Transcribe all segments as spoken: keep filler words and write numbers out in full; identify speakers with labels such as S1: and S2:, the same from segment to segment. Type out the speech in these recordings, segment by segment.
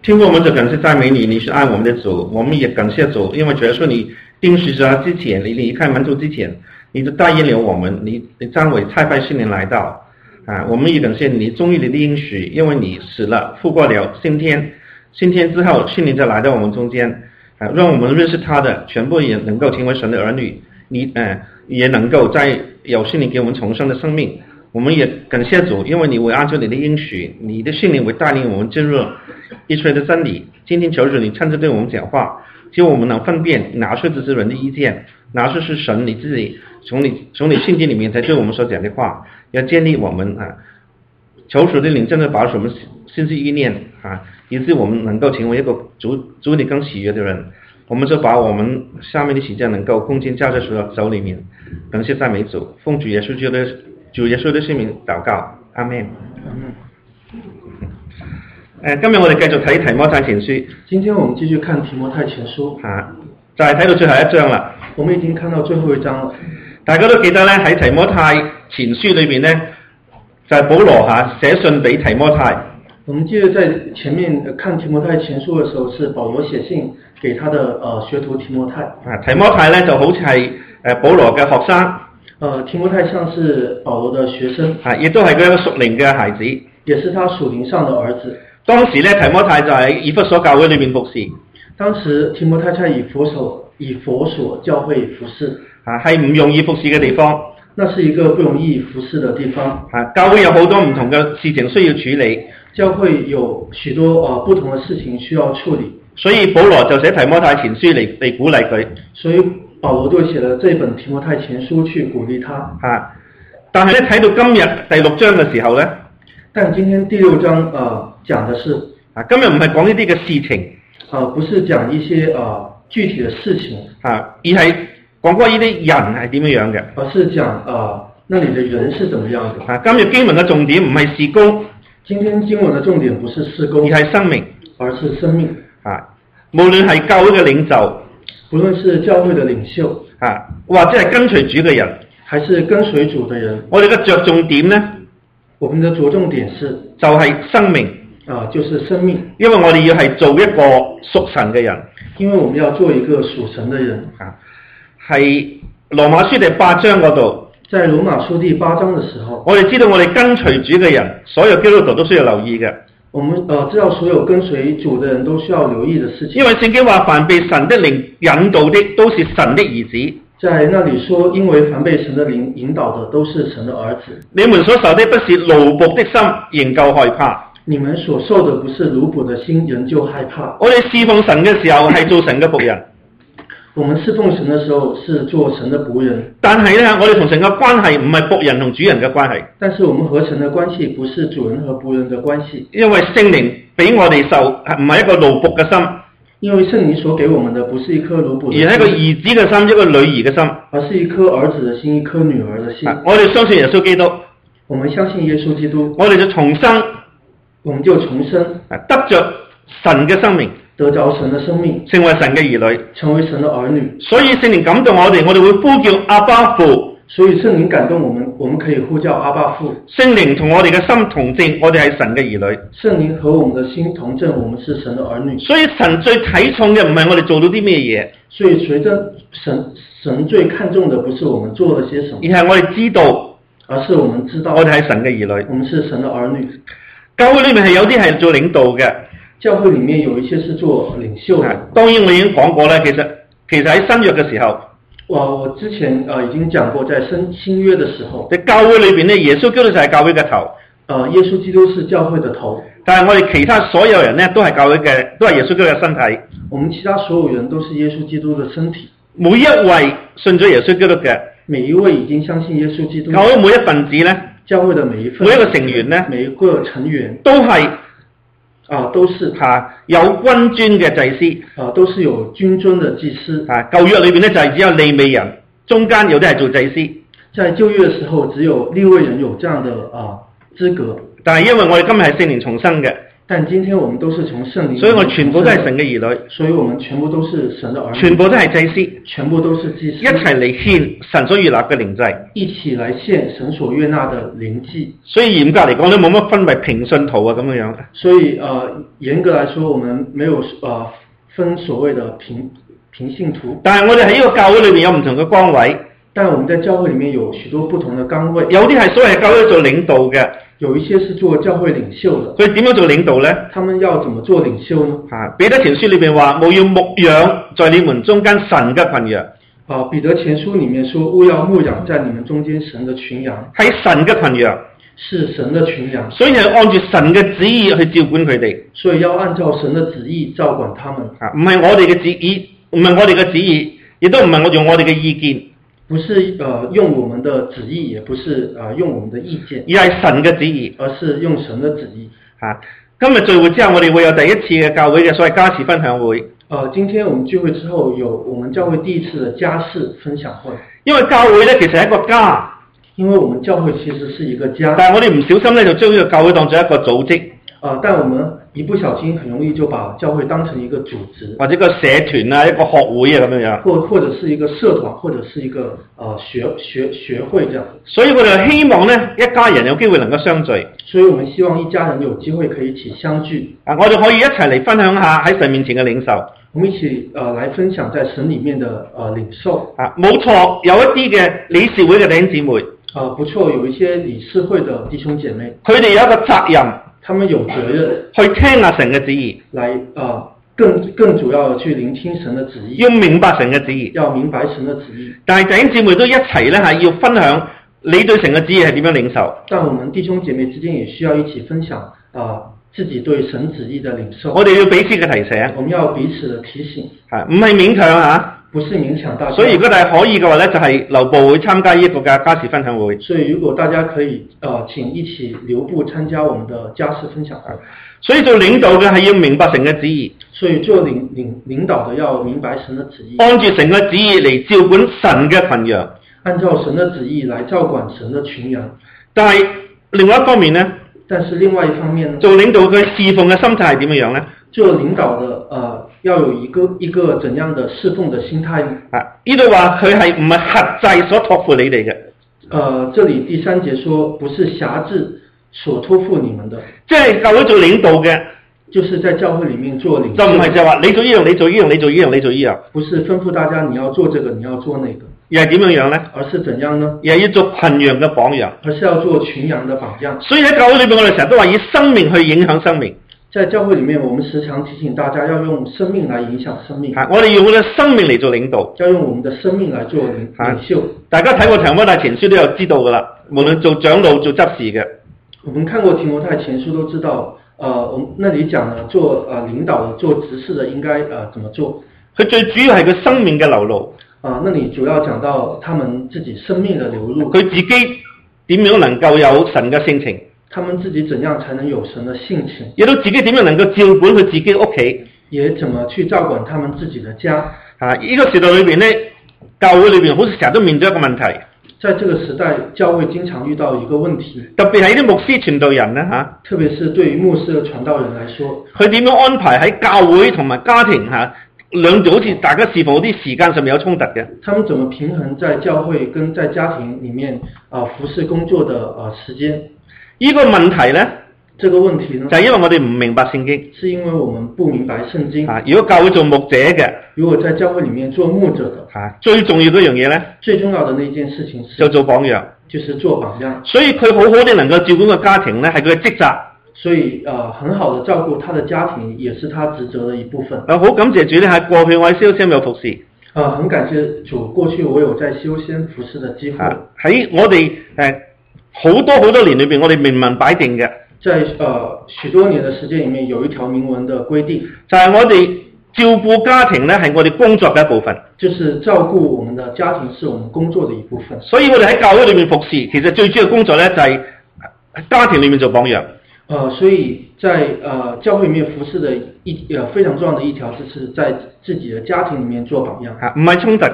S1: 天父，我們就感謝讚美你，你是愛我們的主，我們也感謝主，因為主耶穌你釘十字架之前，你離開門徒之前，你就答應了我們，你你將為差派聖靈來到啊，我們也感謝你忠於你的應許，因為你死了復活了升天，升天之後聖靈就來到我們中間啊，讓我們認識他的全部也能夠成為神的兒女，你呃也能夠在有聖靈給我們重生的生命。我們也感謝主，因為你會按照你的應許，你的聖靈會帶領我們進入一切的真理。今天求主你親自對我們講話，就我們能分辨哪些只是人的意見，哪些是神你自己從你從你聖經裡面才對我們所講的話，要建立我們啊。求主的靈真的保守我們心思意念啊，以致我們能夠成為一個主主你更喜悅的人。我們就把我們下面的時間能夠恭敬交在主的手裡面，感謝讚美主，奉主耶穌基督的主耶穌的聖名禱告，阿們。誒，今日我哋繼續睇提摩太前書。
S2: 今天我們繼續看提摩太前書。
S1: 啊，就係睇到最後一章啦。
S2: 我們已經看到最後一章了。
S1: 大家都記得咧，喺提摩太前書裏邊咧，就係、是、保羅嚇寫信俾提摩太。
S2: 我們記得在前面看提摩太前書嘅時候，是保羅寫信給他的呃學徒提摩太。啊，
S1: 提摩太咧就好似係誒保羅嘅學生。
S2: 呃，提摩太像是保羅的學生，
S1: 啊，亦都係佢一個屬靈嘅孩子，
S2: 也是他屬靈上的兒子。
S1: 當時咧，提摩太就喺以弗所教會裏面服侍。
S2: 當時提摩太在以弗所以弗所教會服侍，
S1: 啊，係唔容易服侍嘅地方。
S2: 那是一個不容易服侍的地方。
S1: 啊，教會有好多唔同嘅事情需要處理，
S2: 教會有許多呃不同的事情需要處理。
S1: 所以保羅就寫提摩太前書嚟嚟鼓勵佢。所以
S2: 保羅就寫了這本提摩太前書去鼓勵他。
S1: 啊，但係咧睇到今日第六章嘅時候咧，
S2: 但今天第六章呃講的是
S1: 啊，今日唔係講呢啲嘅事情，
S2: 啊，不是講一些呃具體的事情，
S1: 啊，而係講關於啲人係點樣樣嘅，
S2: 而是講啊那裡的人是怎麼樣的。
S1: 啊，今日經文嘅重點唔係事工，
S2: 今天經文嘅重點不是事工，
S1: 而係生命，
S2: 而是生命。
S1: 啊，無論係教會嘅領袖。
S2: 不論是教會的領袖
S1: 啊，或者係跟隨主嘅人，
S2: 還是跟隨主的人，
S1: 我哋嘅着重點呢，
S2: 我們的着重點是
S1: 就係、是、生命
S2: 啊，就是生命。因
S1: 為我哋要係做一個屬神嘅人，
S2: 因為我們要做一個屬神的人
S1: 啊。係羅馬書第八章嗰度，
S2: 在羅馬書第八章的時候，
S1: 我哋知道我哋跟隨主嘅人，所有基督徒都需要留意嘅。
S2: 我們呃知道所有跟隨主的人都需要留意的事情。
S1: 因為聖經話，凡被神的靈引導的，都是神的兒子。
S2: 在那裡說，因為凡被神的靈引導的，都是神的兒子。
S1: 你們所受的不是奴僕的心，仍舊害怕。
S2: 你們所受的不是奴僕的心，仍舊害怕。
S1: 我哋侍奉神嘅時候係做神嘅僕人。
S2: 我們侍奉神的時候是做神的僕人，
S1: 但係咧，我哋同神嘅關係唔係僕人同主人嘅關係。
S2: 但是我們和神的關係不是主人和僕人的關係，
S1: 因為聖靈俾我哋受唔係一個奴僕嘅心，
S2: 因為聖靈所給我們的不是一顆奴僕的心，
S1: 而係一個兒子嘅心，一個女兒嘅心，
S2: 而是一顆兒子的心，一顆女兒的心。
S1: 我哋相信耶穌基督，
S2: 我們相信耶穌基督，
S1: 我哋就重生，
S2: 我們就重生，
S1: 得着神嘅生命。
S2: 得着神的生命，
S1: 成為神嘅兒女，
S2: 成為神的兒女。
S1: 所以聖靈感動我哋，我哋會呼叫阿爸父。
S2: 所以聖靈感動我們，我們可以呼叫阿爸父。
S1: 聖靈同我哋嘅心同證，我哋係神嘅兒女。
S2: 聖靈和我們的心同證，我們是神的兒女。
S1: 所以神最睇重嘅唔係我哋做到啲咩嘢，
S2: 所以隨着神神最看重的不是我們做了些什麼，
S1: 而係我哋知道，
S2: 而是我們知道
S1: 我哋係神嘅兒女，
S2: 我們是神的兒女。
S1: 教會裏面係有啲係做領導嘅。
S2: 教會裡面有一些是做領袖的。
S1: 當然我已經講過啦，其實其實喺新約嘅時候，
S2: 我我之前啊、呃、已經講過，在新新約的時候，
S1: 喺教會裏邊咧，耶穌基督就係教會嘅頭。
S2: 呃，耶穌基督是教會的頭。
S1: 但係我哋其他所有人咧，都係教會嘅，都係耶穌基督嘅身體。
S2: 我們其他所有人都是耶穌基督的身體。
S1: 每一位信咗耶穌基督嘅，
S2: 每一位已經相信耶穌基督。
S1: 教會每一份子咧，
S2: 教會的每一份，
S1: 每一個成員咧，
S2: 每一個成員
S1: 都係。
S2: 啊，都是
S1: 嚇、啊、有君尊嘅祭司，
S2: 啊，都是有君尊的祭司。
S1: 啊，舊約裏邊咧就係只有利未人，中間有啲係做祭司。
S2: 在舊約嘅時候，只有利未人有這樣的啊資格。
S1: 但係因為我哋今日係聖靈重生嘅，
S2: 但今天我們都是從聖靈，
S1: 所以我全部都係神嘅兒女，
S2: 所以我們全部都是神的兒女，
S1: 全部都係祭司，
S2: 全部都是祭司，
S1: 一齊嚟獻神所悅納嘅靈祭，
S2: 一起來獻神所悅納的靈祭。
S1: 所以嚴格嚟講都冇乜分為平信徒啊咁樣樣。
S2: 所以呃嚴格來說，我們沒有呃分所謂的平平信徒。
S1: 但係我哋喺呢個教會裏面有唔同嘅崗位，
S2: 但我們在教會裡面有許多不同的崗位，
S1: 有啲係所謂教會做領導嘅。
S2: 有一些是做教會領袖的，
S1: 佢點樣做領導呢？
S2: 他們要怎麼做領袖呢？
S1: 啊，彼得前書裏面話：務要牧養在你們中間神嘅群羊。
S2: 啊，彼得前書裡面說：務要牧養在你們中間神的群羊。
S1: 係神嘅群羊，
S2: 是神的群羊，
S1: 所以係按住神嘅旨意去照管佢哋。
S2: 所以要按照神的旨意照管他們。
S1: 啊，唔係我哋嘅旨意，唔係我哋嘅旨意，亦都唔係我用我哋嘅意見。
S2: 不是呃用我們的旨意，也不是呃用我們的意見，
S1: 而係神嘅旨意，
S2: 而是用神的旨意。
S1: 啊，今日聚會之後，我哋會有第一次嘅教會嘅所謂家事分享會。
S2: 呃，今天我們聚會之後，有我們教會第一次的家事分享會。
S1: 因為教會咧其實係一個家，
S2: 因為我們教會其實是一個家，
S1: 但係我哋唔小心咧就將呢個教會當作一個組織。
S2: 啊、呃，但我們一不小心很容易就把教會當成一個組織，
S1: 或者個社團啊，一個學會啊咁樣樣，
S2: 或或者是一個社團，或者是一個呃學學學會這樣。
S1: 所以我哋希望咧一家人有機會能夠相聚，
S2: 所以我們希望一家人有機會可以一起相聚。
S1: 啊，我哋可以一齊嚟分享下喺神面前嘅領受。
S2: 我們一起呃來分享在神裡面的呃領受。
S1: 啊，冇錯，有一啲嘅理事會嘅弟兄姊妹，
S2: 啊，不錯，有一些理事會的弟兄姐妹，
S1: 佢哋有一個責任。
S2: 他們有責任
S1: 去聽下神嘅旨意，
S2: 來啊，更更主要的去聆聽神的旨意，
S1: 要明白神嘅旨意，
S2: 要明白神的旨意。
S1: 但係弟兄姊妹都一齊咧，係要分享你對神嘅旨意係點樣領受。
S2: 但我們弟兄姐妹之間也需要一起分享啊，自己對神旨意的領受。
S1: 我哋要彼此嘅提醒，
S2: 我們要彼此的提醒，
S1: 係唔係勉強嚇？
S2: 不是勉強大家。
S1: 所以如果大家可以嘅話咧，就係留步會參加呢一個嘅家事分享會。
S2: 所以如果大家可以呃請一起留步參加我們的家事分享會。
S1: 所以做領導嘅係要明白神嘅旨意，
S2: 所以做領領領導的要明白神的旨意，
S1: 按住神嘅旨意嚟照管神嘅群羊，
S2: 按照神的旨意來照管神的群羊。
S1: 但係另外一方面呢，
S2: 但是另外一方面呢，
S1: 做領導嘅侍奉嘅心態係點樣樣呢？
S2: 做領導的呃要有一個一個怎樣的侍奉的心態呢？
S1: 啊，呢度話佢係唔係轄制所託付你哋嘅？
S2: 呃，這裡第三節說不是轄制所托付你們的，
S1: 即係教會做領導嘅，
S2: 就是在教會裡面做領袖，
S1: 就唔係就話你做呢樣，你做呢樣，你做呢樣，你做呢樣，
S2: 不是吩咐大家你要做這個，你要做那個，
S1: 而係點樣樣呢？
S2: 而是怎樣呢？
S1: 而係要做群羊嘅榜樣，
S2: 而是要做群羊的榜樣。
S1: 所以喺教會裏邊，我哋成日都話以生命去影響生命。
S2: 在教會裡面，我們時常提醒大家要用生命來影響生命。
S1: 啊，我哋用我哋生命嚟做領導，
S2: 要用我們的生命來做領領袖。
S1: 大家睇過《提摩太前書》都有知道噶啦，無論做長老、做執事嘅。
S2: 我們看過提摩太前書都知道，呃，我們那裡講呢，做呃領導的、做執事的應該呃怎麼做？
S1: 佢最主要係佢生命嘅流露。
S2: 啊，那裡主要講到他們自己生命的流露。
S1: 佢自己點樣能夠有神嘅性情？
S2: 他們自己怎樣才能有神的性情？
S1: 亦都自己點樣能夠照管佢自己屋企？
S2: 也怎麼去照管他們自己的家？
S1: 啊，呢、這個時代裏邊咧，教會裏邊好似成日都面對一個問題。
S2: 在這個時代，教會經常遇到一個問題，
S1: 特別係啲牧師傳道人咧嚇、啊，
S2: 特別是對於牧師的傳道人來說，
S1: 佢點樣安排喺教會同埋家庭嚇、啊、兩者好似大家侍奉啲時間上面有衝突嘅？
S2: 他們怎麼平衡在教會跟在家庭裡面啊、呃、服侍工作的啊、呃、時間？呢
S1: 個問題呢，
S2: 這個問題呢，
S1: 就係、是、因為我哋唔明白聖經，
S2: 是因為我們不明白聖經。
S1: 啊，如果教會做牧者嘅，
S2: 如果在教會裡面做牧者的，
S1: 啊，最重要嗰樣嘢呢，
S2: 最重要的那件事情是
S1: 就做榜樣，
S2: 就是做榜樣。
S1: 所以佢好好地能夠照顧個家庭呢，係佢嘅職責。
S2: 所以呃，很好的照顧他的家庭，也是他職責的一部分。
S1: 啊，好感謝主呢，喺過去我喺C O C M有服侍。
S2: 啊，很感謝主，過去我有在C O C M服侍的機會。
S1: 喺、啊、我哋誒好多好多年裏邊，我哋明文擺定嘅，
S2: 在呃許多年的時間裡面，有一條明文的規定，
S1: 就係、是、我哋照顧家庭呢，係我哋工作嘅一部分。
S2: 就是照顧我們的家庭是我們工作的一部分。
S1: 所以我哋喺教會裏面服侍，其實最主要工作呢，就係、是、家庭裏面做榜樣。
S2: 呃，所以在呃教會裡面服侍的一呃非常重要的一條，就是在自己的家庭裡面做榜樣。
S1: 啊，唔係衝突嘅，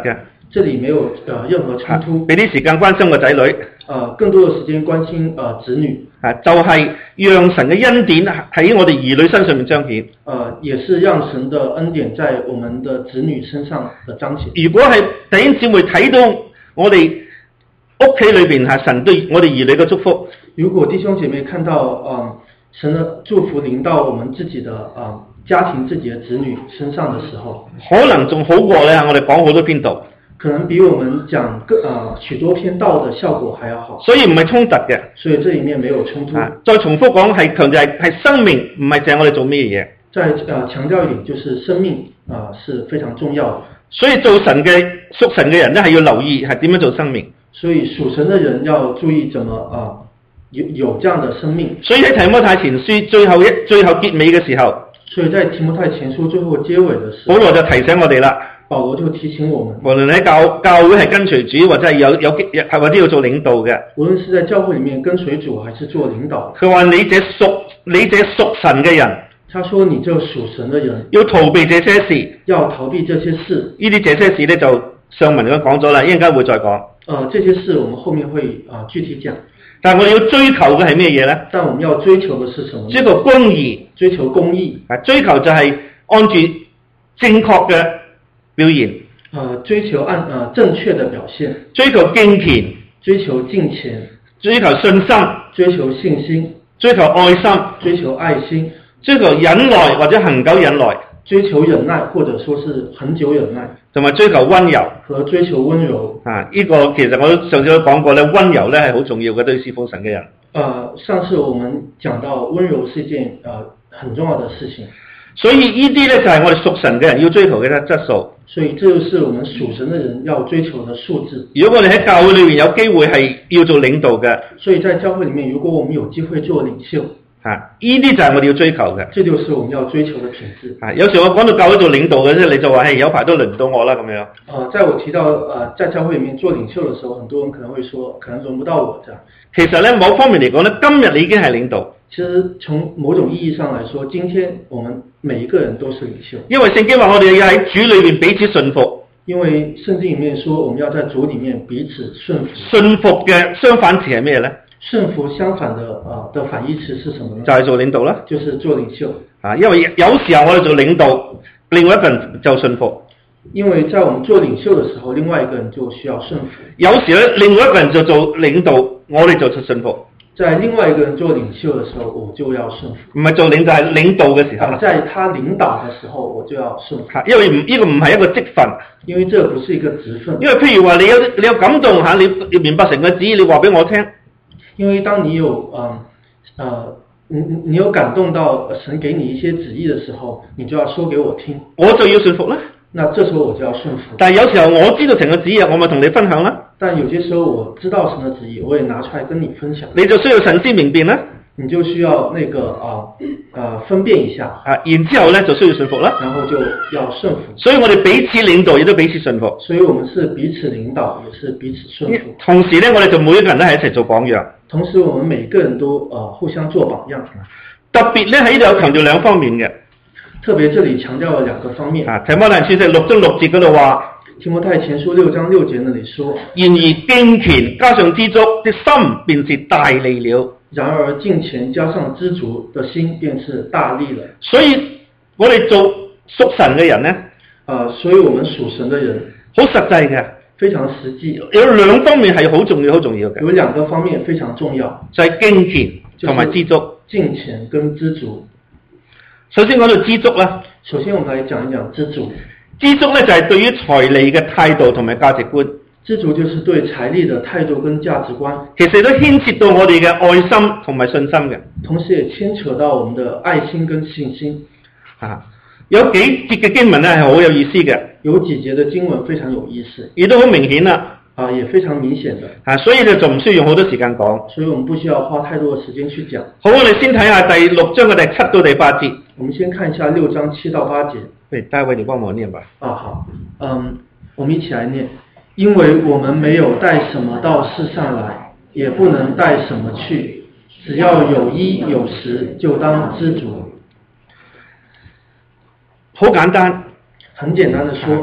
S2: 這裡沒有呃任何衝突。
S1: 俾啲時間關心個仔女。
S2: 呃，更多的時間關心呃子女。
S1: 啊，就係、是、讓神嘅恩典喺我哋兒女身上面彰顯。
S2: 呃，也是讓神的恩典在我們的子女身上的彰顯。
S1: 如果係弟兄姊妹睇到我哋屋企裏邊係神對我哋兒女嘅祝福，
S2: 如果弟兄姐妹看到呃神的祝福臨到我們自己的呃家庭、自己的子女身上的時候，
S1: 可能仲好過咧，我哋講好多篇道。
S2: 可能比我們講個呃許多篇道的效果還要好，
S1: 所以唔係衝突嘅，
S2: 所以這裡面沒有衝突。
S1: 啊、再重複講係強調係係生命，唔係淨係我哋做咩嘢。
S2: 再呃強調一點，就是生命啊、呃、是非常重要的。
S1: 所以做神嘅屬神嘅人咧，係要留意係點樣做生命。
S2: 所以屬神嘅人要注意怎麼啊、呃、有有這樣的生命。
S1: 所以喺提摩太前書最後一最後結尾嘅時候，
S2: 所以在提摩太前書最後結尾嘅時候，
S1: 保羅就提醒我哋啦。
S2: 保羅就提醒我們，
S1: 無論喺教教會係跟隨主，或者係有有係或者要做領導嘅，
S2: 無論是在教會裡面跟隨主，還是做領導，
S1: 佢話你這屬你這屬神嘅人，
S2: 他說你這屬神嘅人
S1: 要逃避這些事，
S2: 要逃避這些事。
S1: 呢啲這些事咧就上文咁講咗啦，一陣間會再講。
S2: 呃，這些事我們後面會啊、呃、具體講。
S1: 但係我哋要追求嘅係咩嘢咧？
S2: 但我們要追求嘅是什麼？
S1: 追求公義，
S2: 追求公義。
S1: 啊，追求就係按住正確嘅表現。
S2: 呃，追求按呃正確的表現，
S1: 追求敬虔，
S2: 追求敬虔，
S1: 追求信心，
S2: 追求信心，
S1: 追求愛心，
S2: 追求愛心，
S1: 追求忍耐或者恒久忍耐，
S2: 追求忍耐或者說是恒久忍耐，
S1: 同埋追求溫柔
S2: 和追求溫柔。
S1: 啊，呢、這個其實我都上次都講過咧，溫柔咧係好重要嘅，對侍奉神嘅人。
S2: 呃，上次我們講到溫柔是一件呃很重要的事情。
S1: 所以呢啲咧就係我哋屬神嘅人要追求嘅質素。
S2: 所以這就是我們屬神嘅人要追求的素質。
S1: 如果我哋喺教會裏面有機會係要做領導嘅，
S2: 所以在教會裏面，如果我們有機會做領袖，
S1: 啊，呢啲就係我哋要追求嘅。
S2: 這就是我們要追求的品質。
S1: 啊，有時候我講到教會做領導嘅啫，你就話係有排都輪唔到我啦咁樣。
S2: 呃，在我提到呃在教會裏面做領袖的時候，很多人可能會說，可能輪不到我這樣。
S1: 其實咧，某方面嚟講咧，今日你已經係領導。
S2: 其實從某種意義上來說，今天我們每一個人都是領袖。
S1: 因為聖經話我哋要喺主裏面彼此順服。
S2: 因為聖經裡面說，我們要在主裡面彼此順服。
S1: 順服嘅相反詞係咩咧？
S2: 順服相反的啊、呃、的反義詞是什麼呢？
S1: 就係做領導啦，
S2: 就是做領袖。
S1: 啊，因為有時候我哋做領導，另外一個人就順服。
S2: 因為在我們做領袖的時候，另外一個人就需要順服。
S1: 有時咧，另外一個人就做領導，我哋就做順服。
S2: 在另外一個人做領袖的時候，我就要順服。
S1: 唔係做領導，係領導嘅時候啦。
S2: 在他領導的時候，我就要順服。
S1: 因為唔呢個唔係一個職分。
S2: 因為這不是一個職分。
S1: 因為譬如話你有你有感動吓，你要明白神嘅旨意，你話俾我聽。
S2: 因為當你有嗯呃你你有感動到神給你一些旨意的時候，你就要說給我聽，
S1: 我就要順服啦。
S2: 那這時候我就要順服。
S1: 但係有時候我知道神嘅旨意，我咪同你分享啦。
S2: 但有些時候我知道神嘅旨意，我也拿出來跟你分享。
S1: 你就需要神思明辨啦。
S2: 你就需要那個啊呃分辨一下。啊，
S1: 然之後咧就需要順服啦。
S2: 然後就要順服。
S1: 所以我哋彼此領導亦都彼此順服。
S2: 所以我們是彼此領導，也是彼此順服。
S1: 同時咧，我哋就每一個人都係一齊做榜樣。
S2: 同時，我們每個人都呃互相做榜樣。
S1: 特別咧喺呢度有強調兩方面嘅。
S2: 特別這裡強調了兩個方面。啊，
S1: 提摩太書六章六節嗰度話，
S2: 提摩太前書六章六節那裡說，
S1: 然而敬虔加上知足的心，便是大利了。
S2: 然而敬虔加上知足的心，便是大利了。
S1: 所以我哋做屬神嘅人咧，
S2: 啊，所以我們屬神嘅人
S1: 好實際嘅，非常實際。有兩方面係好重要、好重要嘅。
S2: 有兩個方面非常重要，
S1: 就係敬虔同埋知足。
S2: 敬虔跟知足。
S1: 首先講到知足啦。
S2: 首先我們來講一講知足。
S1: 知足咧就係對於財利嘅態度同埋價值觀。
S2: 知足就是對財利的態度跟價值觀。
S1: 其實都牽涉到我哋嘅愛心同埋信心嘅。
S2: 同時也牽扯到我們的愛心跟信心。
S1: 啊，有幾節嘅經文咧係好有意思嘅。有
S2: 幾節嘅經文非常有意思。
S1: 亦都好明顯啦。
S2: 啊，也非常明顯的。
S1: 啊，所以咧就唔需要用好多時間講。
S2: 所以我們不需要花太多嘅時間去講。
S1: 好，我哋先睇下第六章嘅第七到第八節。
S2: 我們先看一下六章七到八節。
S1: 對，大衛你幫我念吧。
S2: 啊，好，嗯，我們一起來念。因為我們沒有帶什麼到世上來，也不能帶什麼去，只要有衣有食，就當知足。
S1: 好簡單，
S2: 很簡單的說。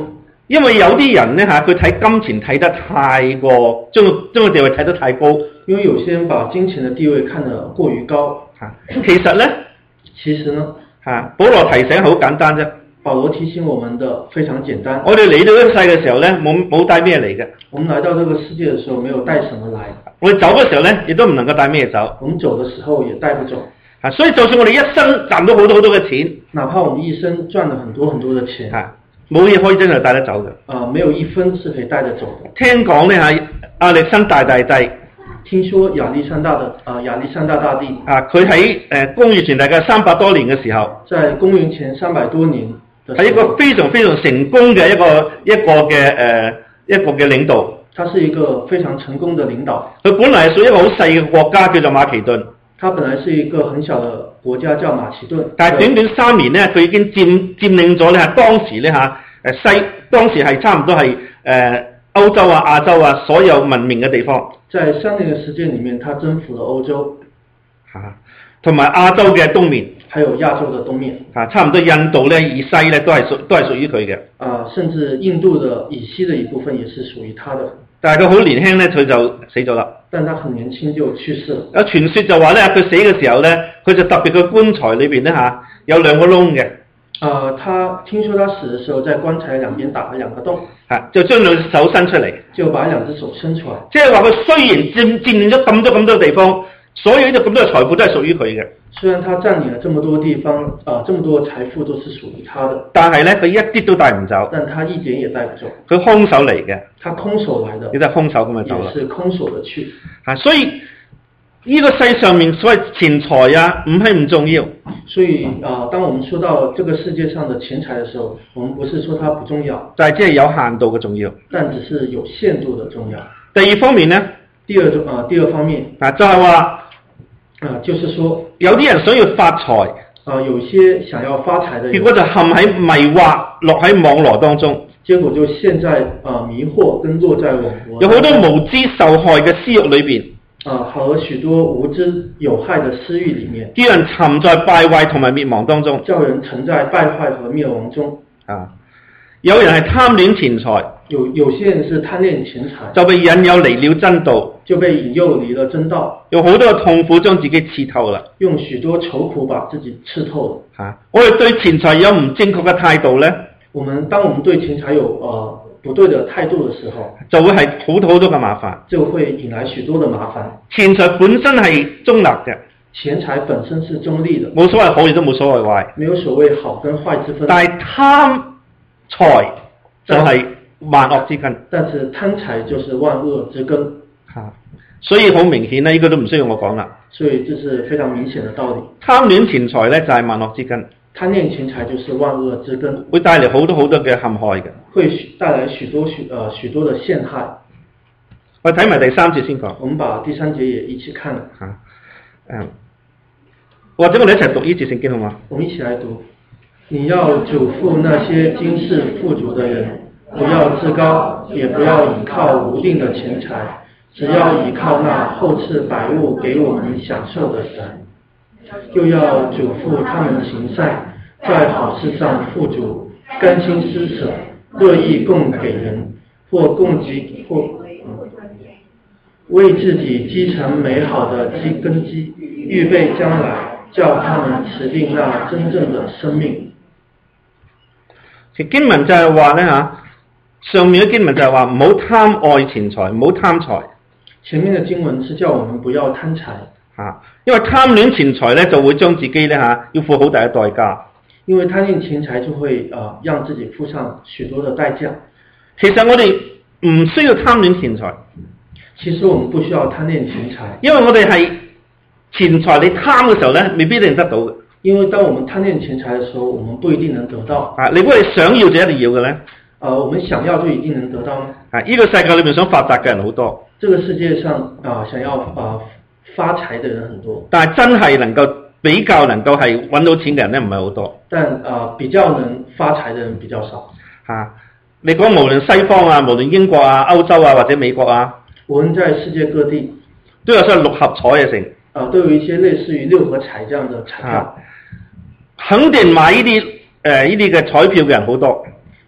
S1: 因為有啲人咧嚇，佢睇金錢睇得太過，將將個地位睇得太高。
S2: 因為有些人把金錢的地位看得過於高。
S1: 嚇，其實咧，
S2: 其實呢，
S1: 嚇，保羅提醒好簡單啫。
S2: 保羅提醒我們的非常簡單。
S1: 我哋嚟到呢個世嘅時候咧，冇冇帶咩嚟嘅。
S2: 我們來到這個世界的時候，沒有帶什麼來。
S1: 我哋走嘅時候咧，亦都唔能夠帶咩走。
S2: 我們走的時候也帶不走。
S1: 啊，所以就算我哋一生賺到好多好多嘅錢，
S2: 哪怕我們一生賺了很多很多的錢，
S1: 嚇，冇嘢可以真係帶得走嘅。
S2: 啊，沒有一分是可以帶得走的。
S1: 聽講咧嚇，亞歷山大大帝，
S2: 聽說亞歷山大的啊亞歷山大大帝
S1: 啊，佢喺誒公元前大概三百多年嘅時候，
S2: 在公元前三百多年
S1: 係一個非常非常成功嘅一個一個嘅誒一個嘅領導。
S2: 他是一個非常成功的領導。
S1: 佢本來係屬於一個好細嘅國家，叫做馬其頓。
S2: 他本來是一個很小的國家，叫馬其頓。
S1: 但係短短三年咧，佢已經佔佔領咗咧嚇當時咧嚇誒西當時係差唔多係誒、呃、歐洲啊、亞洲啊所有文明嘅地方。
S2: 在三年嘅時間裡面，他征服了歐洲
S1: 嚇，同埋亞洲嘅東面，
S2: 還有亞洲嘅東面
S1: 嚇，差唔多印度咧以西咧都係屬都係屬於佢嘅。
S2: 啊，甚至印度的以西的一部分也是屬於他的。
S1: 但係佢好年輕咧，佢就死咗啦。
S2: 但他很年輕就去世了。
S1: 有傳說就話咧，佢死嘅時候咧，佢就特別嘅棺材裏邊咧嚇有兩個窿嘅。
S2: 啊，他聽說他死嘅時候，在棺材兩邊打了兩個洞。
S1: 嚇，就將兩隻手伸出嚟。
S2: 就把兩隻手伸出來。即
S1: 係話佢雖然佔佔領咗咁多咁多地方，所有呢度咁多嘅財富都係屬於佢嘅。
S2: 雖然他佔領了這麼多地方，啊，這麼多嘅財富都是屬於他的。
S1: 但係咧，佢一啲都帶唔走。
S2: 但他一點也帶不走。
S1: 佢空手嚟嘅。
S2: 他空手來的。
S1: 你就係空手咁就走啦。
S2: 也是空手的去。
S1: 嚇，所以呢個世上面所謂錢財啊，唔係唔重要。
S2: 所以啊，當我們說到這個世界上的錢財的時候，我們不是說它不重要，
S1: 但係只係有限度嘅重要。
S2: 但只是有限度的重要。
S1: 第二方面呢，
S2: 第二種啊，第二方面
S1: 啊，就係話
S2: 啊，就是說
S1: 有啲人想要發財
S2: 啊，有些想要發財的人，
S1: 結果就陷喺迷惑，落喺網羅當中。
S2: 結果就陷在啊迷惑跟落在網羅。
S1: 有好多無知受害嘅私欲裏邊。
S2: 啊，和許多無知有害的私欲裡面，
S1: 叫人沉在敗壞同埋滅亡當中。
S2: 叫人沉在敗壞和滅亡中。
S1: 啊，有人係貪戀錢財，
S2: 有有些人是貪戀錢財，
S1: 就被引誘離了真道，
S2: 就被引誘離了真道。
S1: 用好多嘅痛苦將自己刺透啦，
S2: 用許多愁苦把自己刺透了。
S1: 嚇、啊，我哋對錢財有唔正確嘅態度咧，
S2: 我們當我們對錢財有呃不對的態度的時候，
S1: 就會係好多好多嘅麻煩，
S2: 就會引來許多的麻煩。
S1: 錢財本身係中立嘅，
S2: 錢財本身是中立的，
S1: 冇所謂好亦都冇所謂壞，
S2: 沒有所謂好跟壞之分。
S1: 但係貪財就係萬惡之根。
S2: 但是貪財就是萬惡之根。
S1: 嚇、啊，所以好明顯咧，呢個都唔需要我講啦。
S2: 所以這是非常明顯的道理。
S1: 貪戀錢財咧就係萬惡之根。
S2: 貪戀錢財就是萬惡之根，
S1: 會帶嚟好多好多嘅陷害嘅，
S2: 會帶來許多許呃許多的陷害。
S1: 我睇埋第三節先講。
S2: 我們把第三節也一起看了。
S1: 嚇、啊，誒，或者我哋一齊讀呢節聖經好嗎？
S2: 我們一起來讀。你要囑咐那些今世富足的人，不要自高，也不要倚靠無定的錢財，只要倚靠那厚賜百物給我們享受的神。又要囑咐他們行善，在好事上富足，甘心施捨，樂意供給人，或供給或、嗯、為自己積成美好的基根基，預備將來叫他們持定那真正的生命。
S1: 其經文就係話咧嚇，上面嘅經文就係話唔好貪愛錢財，唔好貪財。
S2: 前面嘅經文是叫我們不要貪財。
S1: 嚇，因為貪戀錢財咧，就會將自己咧嚇要付好大嘅代價。
S2: 因為貪戀錢財就會啊、呃，讓自己付上許多的代價。
S1: 其實我哋唔需要貪戀錢財。
S2: 其實我們不需要貪戀錢財，
S1: 因為我哋係錢財，你貪嘅時候咧，未必一定得到嘅。
S2: 因為當我們貪戀錢財嘅時候，我們不一定能得到。
S1: 啊，你如果係想要就一定要嘅咧？
S2: 啊、呃，我們想要就一定能得到嗎？
S1: 啊，呢、這個世界裏面想發達嘅人好多。
S2: 這個世界上啊、呃，想要啊。呃發財的人很多，
S1: 但係真係能夠比較能夠係揾到錢嘅人咧，唔係好多。
S2: 但啊、呃，比較能發財的人比較少。
S1: 嚇、啊，你講無論西方啊，無論英國啊、歐洲啊或者美國啊，
S2: 我們在世界各地
S1: 都有所謂六合彩嘅成。
S2: 啊，都有一些類似於六合彩這樣的彩票。
S1: 啊、肯定買呢啲誒呢啲嘅彩票嘅人好多。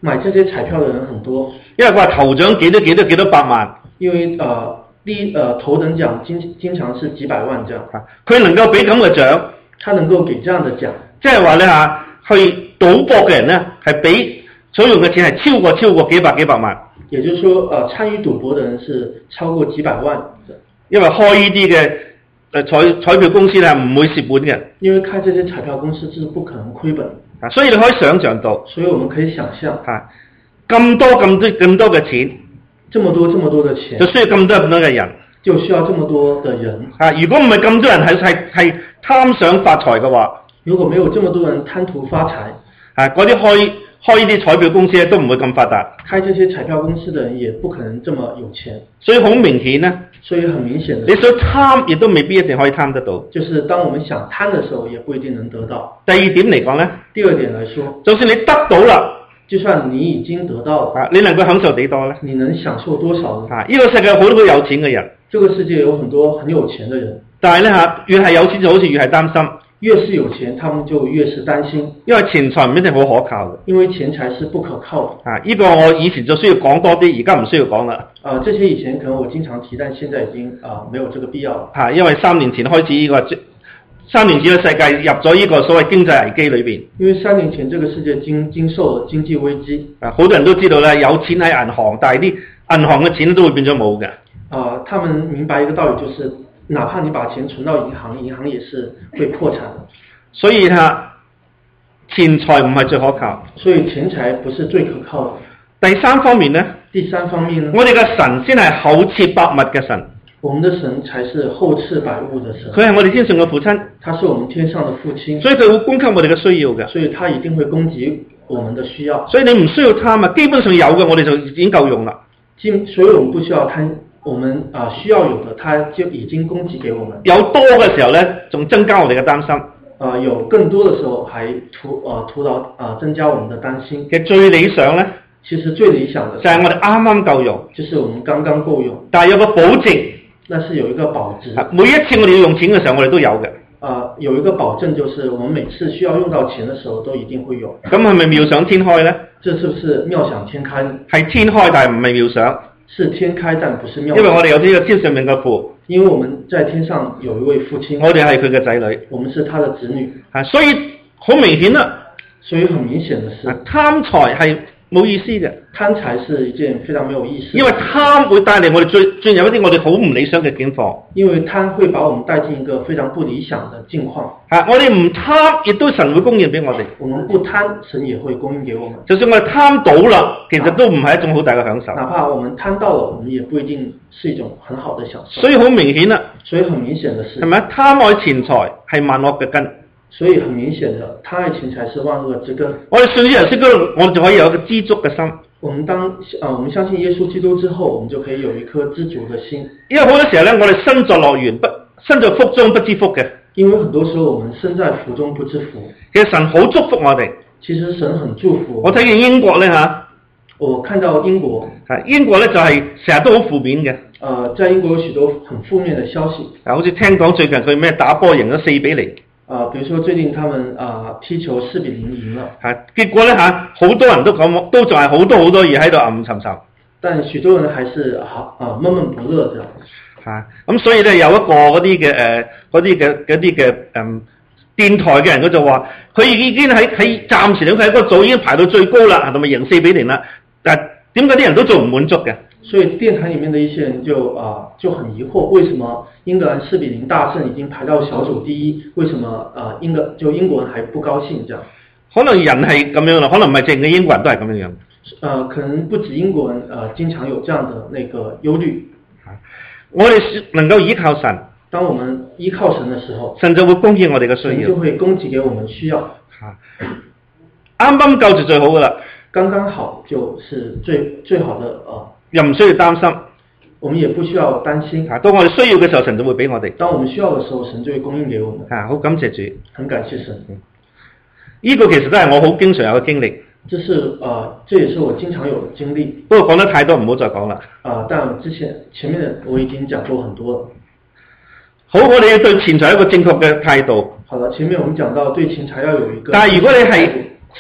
S2: 買這些彩票的人很多，
S1: 因為佢話頭獎幾多幾多幾多百萬，
S2: 因為呃第一呃頭等獎經經常是幾百萬這樣，
S1: 佢能夠俾咁嘅獎，
S2: 他能夠給這樣的獎，
S1: 即係話咧嚇，去賭博嘅人咧係俾所用嘅錢係超過超過幾百幾百萬，
S2: 也就是說呃參與賭博的人是超過幾百萬，
S1: 因為開呢啲嘅誒彩彩票公司咧唔會蝕本嘅，
S2: 因為開這些彩票公司是不可能虧本，
S1: 啊，所以你可以想像到，
S2: 所以我們可以想象
S1: 嚇咁多咁多咁多嘅錢，
S2: 這麼多這麼多的錢，
S1: 就需要咁多咁多嘅人，
S2: 就需要這麼多的人，
S1: 啊，如果唔係咁多人係係係貪想發財嘅話，
S2: 如果沒有這麼多人貪圖發財，
S1: 啊，嗰啲開開呢啲彩票公司咧都唔會咁發達，
S2: 開這些彩票公司的人也不可能這麼有錢，
S1: 所以好明顯咧，
S2: 所以很明顯的，
S1: 你想貪亦都未必一定可以貪得到。
S2: 就是當我們想貪的時候，也不一定能得到。
S1: 第二點嚟講咧，
S2: 第二點來說，
S1: 就算你得到啦，
S2: 就算你已經得到了，
S1: 啊，你能夠享受幾多咧？
S2: 你能享受多少呢？
S1: 啊，呢個世界有好多有錢嘅人，
S2: 這個世界有很多很有錢的人，
S1: 但係咧嚇，越係有錢就好似越係擔心，
S2: 越是有錢，他們就越是擔心，
S1: 因為錢財唔一定好可靠嘅。
S2: 因為錢財是不可靠的。
S1: 啊，呢個我以前就需要講多啲，而家唔需要講啦。
S2: 啊，這些以前可能我經常提，但現在已經啊沒有這個必要了。
S1: 啊，因為三年前開始呢個三年前嘅世界入咗呢個所謂經濟危機裏邊。
S2: 因為三年前這個世界經經受了經濟危機。
S1: 啊，好多人都知道咧，有錢喺銀行，但係啲銀行嘅錢都會變咗冇嘅。
S2: 啊，他們明白一個道理，就是哪怕你把錢存到銀行，銀行也是會破產的。
S1: 所以嚇，錢財唔係最可靠。
S2: 所以錢財不是最可靠的。
S1: 第三方面呢？
S2: 第三方面呢？
S1: 我哋嘅神先係厚賜百物嘅神。
S2: 我們的神才是厚賜百物的神。
S1: 佢係我哋天上嘅父親。
S2: 他是我們天上的父親。
S1: 所以佢會供給我哋嘅需要嘅。
S2: 所以他一定會供給我們的需要。
S1: 所以你唔需要貪啊，基本上有嘅我哋就已經夠用啦。
S2: 所以我們不需要貪，我們啊需要有的，他就已經供給給我們。
S1: 有多嘅時候呢，仲增加我哋嘅擔心。
S2: 啊，有更多的時候還徒啊徒勞啊增加我們的擔心。
S1: 其實最理想呢，
S2: 其實最理想的
S1: 就係我哋啱啱夠用，
S2: 就是我們剛剛夠用。
S1: 但係有個保證，
S2: 那是有一個保值。
S1: 每一次我哋要用錢嘅時候，我哋都有嘅。
S2: 啊，有一個保證，就是我們每次需要用到錢的時候，都一定會有。
S1: 咁係咪妙想天開呢？
S2: 這是不是妙想天開？
S1: 係天開，但係唔係妙想。
S2: 是天開，但不是妙想。
S1: 因為我哋有呢個天上面嘅父。
S2: 因為我們在天上有一位父親。
S1: 我哋係佢嘅仔女。
S2: 我們是他的子女。
S1: 啊，所以好明顯啦。
S2: 所以很明顯的是，
S1: 貪財係冇意思嘅。
S2: 貪財是一件非常沒有意思的。
S1: 因為貪會帶嚟我哋進進入一啲我哋好唔理想嘅境況。
S2: 因為貪會把我們帶進一個非常不理想的境況。
S1: 啊，我哋唔貪，亦都神會供應俾我哋。
S2: 我們不貪，神也會供應給我們。
S1: 就算我哋貪到啦，其實都唔係一種好大嘅享受。
S2: 哪怕我們貪到了，我們也不一定是一種很好的享受。
S1: 所以好明顯啦。
S2: 所以很明顯的是，
S1: 係咪啊？貪愛錢財係萬惡嘅根。
S2: 所以很明顯的，貪愛錢財是萬惡之根。
S1: 我哋信主耶穌基督，我哋就可以有一個知足嘅心。
S2: 我們當啊，我們相信耶穌基督之後，我們就可以有一顆知足的心。
S1: 因為好多時候咧，我哋身在樂園，不身在福中不知福嘅。
S2: 因為很多時候我們身在福中不知福。
S1: 其實神好祝福我哋。
S2: 其實神很祝福。
S1: 我睇見英國咧吓，
S2: 我看到英國，
S1: 係英國咧就係成日都好負面嘅。
S2: 呃，在英國有許多很負面的消息。
S1: 啊，好似聽講最近佢咩打波贏咗四比零。
S2: 啊、呃，比如說最近他們啊、呃、踢球四比零贏了。
S1: 係，結果咧吓，好多人都講，都仲係好多好多嘢喺度暗沉沉。
S2: 但許多人還是好啊悶悶不樂這樣。
S1: 嚇，咁所以咧有一個嗰啲嘅誒嗰啲嘅嗰啲嘅誒電台嘅人佢就話，佢已經喺喺暫時咧佢喺個組已經排到最高啦，同埋贏四比零啦。但係點解啲人都做唔滿足嘅？
S2: 所以電台裡面的一些人就啊、呃、就很疑惑，為什麼英格蘭四比零大勝已經排到小組第一，為什麼啊、呃、英格就英國人還不高興？這樣
S1: 可能人係咁樣啦，可能唔係淨係英國人都係咁樣樣。
S2: 呃，可能不止英國人，呃，經常有這樣的那個憂慮。
S1: 我哋能夠依靠神，
S2: 當我們依靠神的時候，
S1: 神就會供應我哋嘅需要，
S2: 神就會供給給我們需要。
S1: 啱啱夠就最好噶啦，
S2: 剛剛好就是最最好的啊、呃，
S1: 又唔需要擔心，
S2: 我們也不需要擔心。
S1: 啊，當我哋需要嘅時候，神就會俾我哋。
S2: 當我們需要嘅時候，神就會供應給我們。
S1: 啊，好感謝主，
S2: 很感謝神。
S1: 呢個其實都係我好經常有嘅經歷。
S2: 這是呃，這也是我經常有的經歷。
S1: 不過講得太多，唔好再講啦。
S2: 啊、呃，但之前前面的我已經講過很多了。
S1: 好，我哋要對錢財一個正確嘅態度。
S2: 好了，前面我們講到對錢財要有一個。
S1: 但係如果你係好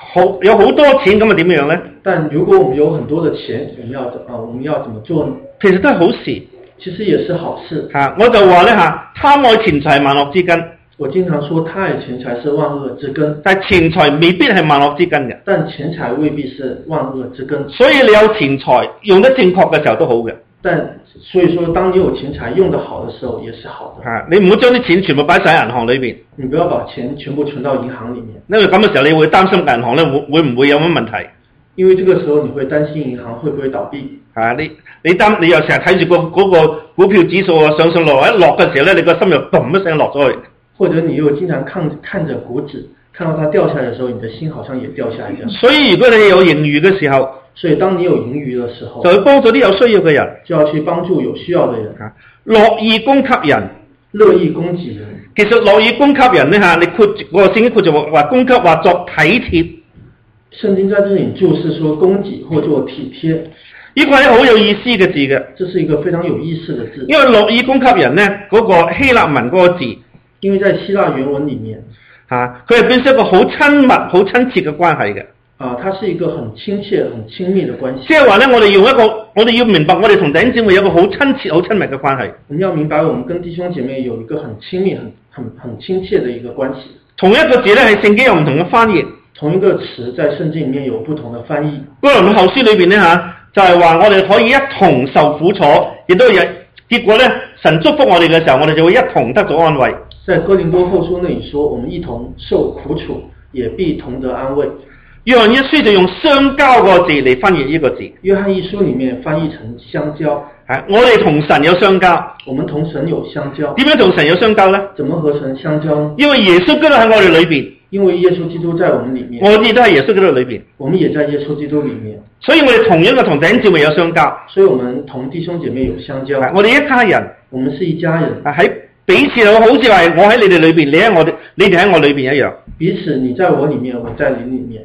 S1: 好有好多錢咁啊點樣咧？
S2: 但如果我們有很多的錢，我們要啊、呃、我們要怎麼做呢？
S1: 其實都係好事。
S2: 其實也是好事。
S1: 嚇、啊，我就話咧嚇，貪愛錢財係萬惡之根。
S2: 我經常說貪愛錢財是萬惡之根。
S1: 但係錢財未必係萬惡之根嘅。
S2: 但錢財未必是萬惡之根。
S1: 所以你有錢財用得正確嘅時候都好嘅。
S2: 但所以說，當你有錢財用得好的時候，也是好的。
S1: 嚇、啊，你唔好將啲錢全部擺晒喺銀行裏邊。
S2: 你不要把錢全部存到銀行裡面。
S1: 因為咁嘅時候，你會擔心銀行咧會會唔會有乜問題？
S2: 因為這個時候你會擔心銀行會不會倒閉。
S1: 嚇、啊，你你擔你又成日睇住個嗰個股票指數啊上上落落，一落嘅時候咧，你個心又嘣一聲落咗去。或者你又經常看看着股指，看到它掉下來的時候，你的心好像也掉下來一樣。 所以如果你有盈餘嘅時候，
S2: 所以當你有盈餘的時候，
S1: 就去幫助啲有需要嘅人，
S2: 就要去幫助有需要的人。
S1: 嚇，樂意供給人，
S2: 樂意供給人。其實
S1: 樂意供給人咧嚇，你括個聖經括就話供給話作體貼。
S2: 聖經在這裡注釋說供給或做體貼，
S1: 呢個係好有意思嘅字嘅。
S2: 這是一個非常有意思的字。
S1: 因為樂意供給人咧，嗰、那個希臘文嗰個字，
S2: 因為在希臘原文裡面，
S1: 嚇佢係變成一個好親密、好親切嘅關係嘅。
S2: 啊，它是一個很親切、很親密的關係。
S1: 即係話咧，我哋用一個，我哋要明白，我哋同弟兄姊妹有一個好親切、好親密嘅關係。
S2: 我們要明白，我們跟弟兄姐妹有一個很親密、很很很親切的一個關係。
S1: 同一個字咧，喺聖經有唔同嘅翻譯。
S2: 同一個詞在聖經裡面有不同的翻譯。
S1: 哥林多後書裏邊咧嚇，就係、是、話我哋可以一同受苦楚，亦都有結果咧，神祝福我哋嘅時候，我哋就會一同得到安慰。
S2: 在哥林多後書那裡說，我們一同受苦楚，也必同得安慰。
S1: 約翰一書就用相交個字嚟翻譯呢個字。
S2: 約翰一書裡面翻譯成相交。
S1: 係，我哋同神有相交。
S2: 我們同神有相交。
S1: 點樣同神有相交咧？
S2: 怎麼和神相交呢？
S1: 因為耶穌基督喺我哋裏邊。
S2: 因為耶穌基督在我們裡面。
S1: 我哋都係耶穌基督裏邊。
S2: 我們也在耶穌基督裡面。
S1: 所以我哋同樣嘅同弟兄姊妹有相交。
S2: 所以我們同弟兄姐妹有相交。
S1: 我哋一家人。
S2: 我們是一家人。
S1: 喺彼此好似話我喺你哋裏邊，你喺我哋，你哋喺我裏邊一樣。
S2: 彼此你在我裡面，我在你裡面。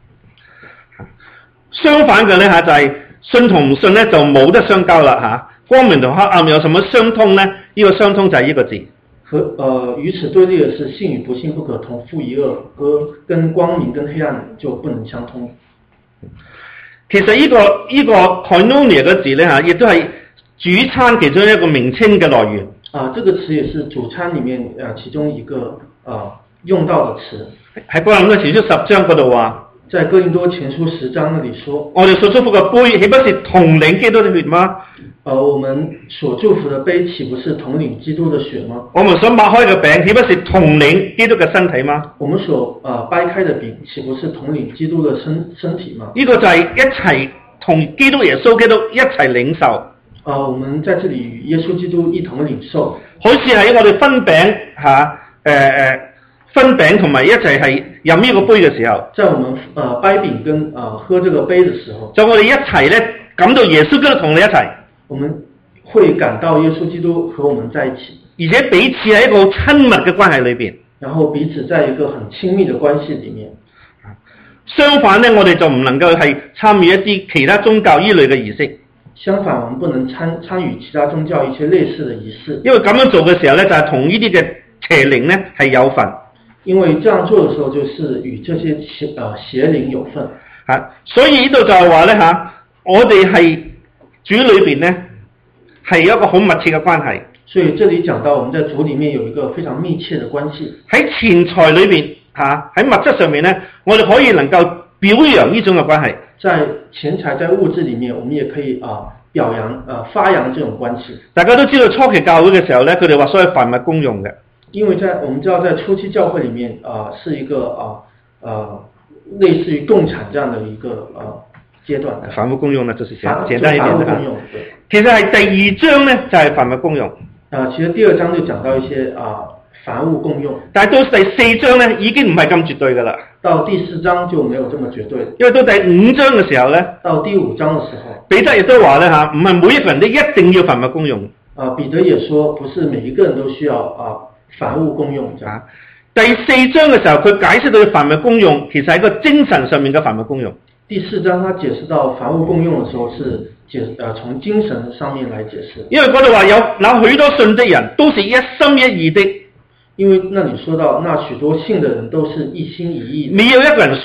S1: 相反嘅咧嚇就係、是、信同唔信咧就冇得相交啦嚇。光明同黑暗有什麼相通咧？呢、這個相通就係呢個字。
S2: 和呃與此對立的是信與不信不可同負一軛，和跟光明跟黑暗就不能相通。
S1: 其實呢、這個呢、這個 koinonia 嘅字咧嚇，亦都係主餐其中一個名稱嘅來源。
S2: 啊，這個詞也是主餐裡面啊其中一個啊用到的詞。喺
S1: 哥林多前書十章嗰度話。
S2: 在哥林多前書十章那裡說，
S1: 我哋所祝福嘅杯，豈不是同領基督的血嗎？
S2: 呃，我們所祝福的杯，豈不是同領基督的血嗎？
S1: 我們所擘開嘅餅，豈不是同領基督嘅身體嗎？
S2: 我們所呃掰開的餅，豈不是同領基督的身身體嗎？
S1: 呢個就係一齊同基督耶穌基督一齊領受。啊、
S2: 呃，我們在這裡與耶穌基督一同領受。
S1: 好似喺我哋分餅嚇，誒誒分餅同埋一齊係飲呢個杯嘅時候，
S2: 在我們呃掰餅跟呃喝這個杯的時候，
S1: 就我哋一齊咧感到耶穌基督同你一齊，
S2: 我們會感到耶穌基督和我們在一起，
S1: 而且彼此喺一個親密嘅關係裏邊，
S2: 然後彼此在一個很親密的關係裡面。
S1: 相反咧，我哋就唔能夠係參與一啲其他宗教依類嘅儀式。
S2: 相反，我們不能參參與其他宗教一些類似的儀式，
S1: 因為咁樣做嘅時候咧，就係同呢啲嘅邪靈咧係有份。
S2: 因為這樣做的時候，就是與這些邪呃邪靈有份。
S1: 啊，所以呢度就係話咧嚇，我哋係主裏邊咧係有一個好密切嘅關係。
S2: 所以這裡講到我們在主裡面有一個非常密切的關係。喺
S1: 錢財裏邊嚇，喺物質上面咧，我哋可以能夠表揚呢種嘅關係。在
S2: 錢財在物質裡面，我們也可以啊、呃、表揚啊、呃、發揚這種關係。
S1: 大家都知道初期教會嘅時候咧，佢哋話所謂凡物公用嘅。
S2: 因為在我們知道在初期教會裡面啊、呃，是一個啊啊、呃呃、類似於共產這樣的一個啊、呃、階段。
S1: 凡物公用呢，就是簡
S2: 簡
S1: 單一點的。其實係第二章呢，就係、是、凡物公用。
S2: 啊、呃，其實第二章就講到一些啊凡物共用。
S1: 但係到第四章呢，已經唔係咁絕對㗎啦。
S2: 到第四章就沒有這麼絕對。
S1: 因為到第五章嘅時候呢，
S2: 到第五章嘅時候，
S1: 彼得亦都話呢，嚇，唔係每一個人都一定要凡物公用。
S2: 啊，彼得也說，不是每一個人都需要啊。凡物共用啊！
S1: 第四章嘅時候，佢解釋到凡物公用，其實係一個精神上面嘅凡物公用。
S2: 第四章，他解釋到凡物共用嘅時候，是解呃從精神上面來解釋。
S1: 因為嗰度話有那許多信的人都是一心一意的，
S2: 因為那裡說到那許多信的人都是一心一意的。
S1: 沒有一個人說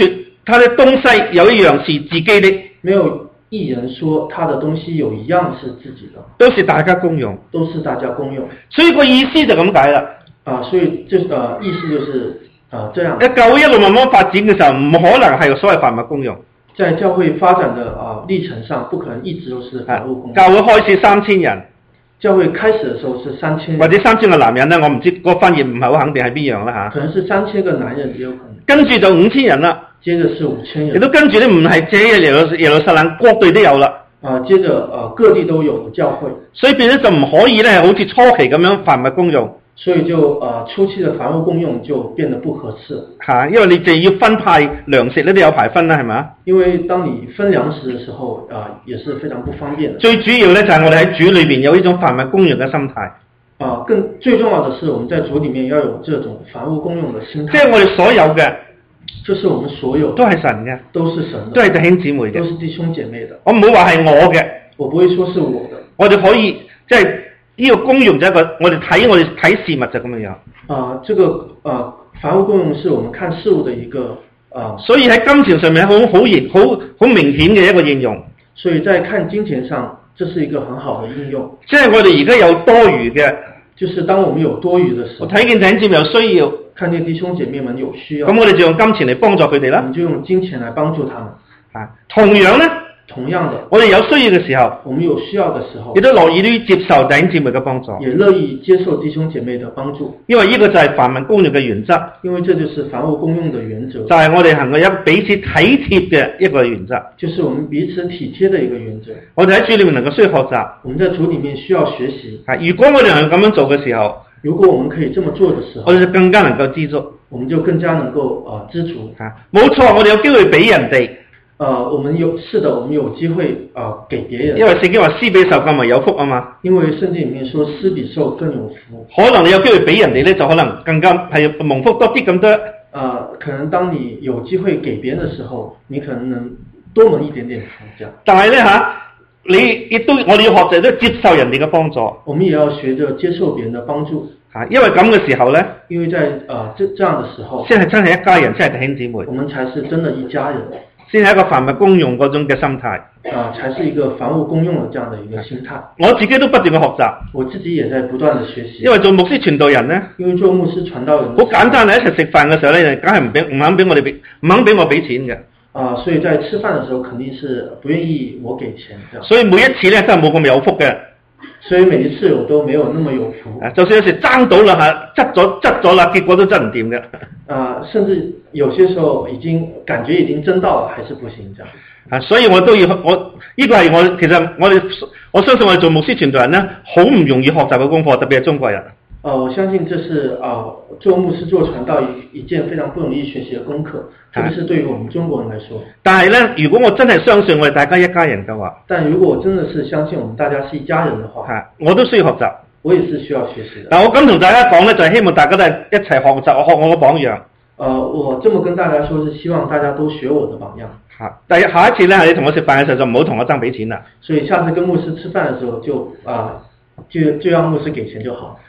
S1: 他的東西有一樣是自己的，
S2: 沒有一人說他的東西有一樣是自己的，
S1: 都是大家公用，
S2: 都是大家公用。
S1: 所以個意思就咁解啦。
S2: 啊，所以就呃意思就是啊這樣。
S1: 喺教會一路慢慢發展嘅時候，唔可能係所謂凡物公用。
S2: 在教會發展的啊歷程上，不可能一直都是凡物公用。
S1: 教會開始三千人，
S2: 教會開始的時候是三千人，
S1: 或者三千個男人咧，我唔知個翻譯唔係好肯定係邊樣啦嚇。
S2: 可能是三千個男人也有可能。
S1: 跟住就五千人啦，
S2: 接着是五千人。
S1: 亦都跟住咧唔係只係耶路耶路撒冷各地都有啦。
S2: 啊，接着呃各地都有教會，所以
S1: 變咗就唔可以咧，好似初期咁樣凡物公用。
S2: 所以就呃初期的凡物公用就變得不合適
S1: 嚇，因為你就要分派糧食咧都有排分啦，係咪？
S2: 因為當你分糧食的時候啊、呃，也是非常不方便的。
S1: 最主要咧就係我哋喺主裏邊有呢種凡物公用嘅心態。
S2: 啊，更最重要的是我們在主裡面要有這種凡物公用的心態。
S1: 即係我哋所有嘅，
S2: 就是我們所有
S1: 都係神嘅，
S2: 都是神的，
S1: 都係弟兄姊妹嘅，
S2: 都是弟兄姐妹的。
S1: 我唔會話係我嘅，
S2: 我不會說是我的。
S1: 我哋可以即係呢個公用就係一個，我哋睇我哋睇事物就咁樣樣。
S2: 啊，這個啊凡物公用是我們看事物的一個啊，
S1: 所以喺金錢上面好好現好好明顯嘅一個應用。
S2: 所以在看金錢上，這是一個很好的應用。
S1: 即係我哋而家有多餘嘅，
S2: 就是當我們有多餘的時候，
S1: 我睇見弟兄姊妹有需要，
S2: 看見弟兄姐妹們有需要，
S1: 咁我哋就用金錢嚟幫助佢哋啦。
S2: 我們就用金錢來幫助他們。
S1: 啊，同樣咧，
S2: 同樣的，
S1: 我哋有需要嘅時候，
S2: 我們有需要的時候，
S1: 亦都樂意於接受弟兄姊妹嘅幫助，
S2: 也樂意接受弟兄姐妹的幫助。
S1: 因為呢個就係凡物公用嘅原則，
S2: 因為這就是凡物公用的原則，
S1: 就係我哋行嘅一彼此體貼嘅一個原則，
S2: 就是我們彼此體貼的一個原則。
S1: 我哋喺主裏面能夠需要學習，
S2: 我們在主裏面需要學習。
S1: 啊，如果我哋能夠咁樣做嘅時候，
S2: 如果我們可以這麼做的時候，
S1: 我哋就更加能夠知足，
S2: 我們就更加能夠啊、呃、知足。
S1: 啊，冇錯，我哋有機會俾人哋。
S2: 呃，我們有是的，我們有機會啊、呃、給別人。
S1: 因為聖經話施比受更為有福啊嘛。
S2: 因為聖經裡面說施比受更有福。
S1: 可能你有機會俾人哋咧，就可能更加係蒙福多啲咁多。
S2: 呃，可能當你有機會給別人的時候，你可能能多蒙一點點福這樣。
S1: 但係咧嚇，你亦都我哋要學習都接受人哋嘅幫助。
S2: 我們也要學着接受別人的幫助。
S1: 嚇，因為咁嘅時候咧，
S2: 因為在呃這這樣的時候，
S1: 先係真係一家人，先係弟兄姊妹。
S2: 我們才是真的一家人。
S1: 先係一個凡物公用嗰種嘅心態，
S2: 啊，才是一個凡物公用的這樣的一個心態。
S1: 我自己都不斷嘅學習，
S2: 我自己也在不斷的學習。
S1: 因為做牧師傳道人咧，
S2: 因為做牧師傳道人，
S1: 好簡單，你一齊食飯嘅時候咧，梗係唔俾唔肯俾我哋俾，唔肯俾我俾錢嘅。
S2: 啊，所以在吃飯的時候肯定是不願意我給錢這樣。
S1: 所以每一次咧真係冇咁有福嘅。
S2: 所以每一次我都沒有那麼有福。
S1: 啊，就算有時爭到啦嚇，執咗執咗啦，結果都執唔掂嘅。
S2: 啊，甚至有些時候已經感覺已經爭到了，還是不行這樣。
S1: 啊，所以我都要我呢、這個係我其實我哋我相信我哋做牧師傳道人咧，好唔容易學習嘅功課，特別係中國人。
S2: 呃，我相信這是啊，做牧師做傳道一一件非常不容易學習的功課，特別是對於我們中國人來說。
S1: 但係咧，如果我真係相信我哋大家一家人嘅話，
S2: 但如果我真的是相信我們大家是一家人的話，
S1: 我都需要學習，
S2: 我也是需要學習的。
S1: 但我咁同大家講咧，就係希望大家都係一齊學習，我學我嘅榜樣。
S2: 呃，我這麼跟大家說，是希望大家都學我的榜樣。
S1: 嚇，第下一次咧，你同我食飯嘅時候就唔好同我爭俾錢啦。
S2: 所以下次跟牧師吃飯嘅時候就啊、呃，就就讓牧師給錢就好。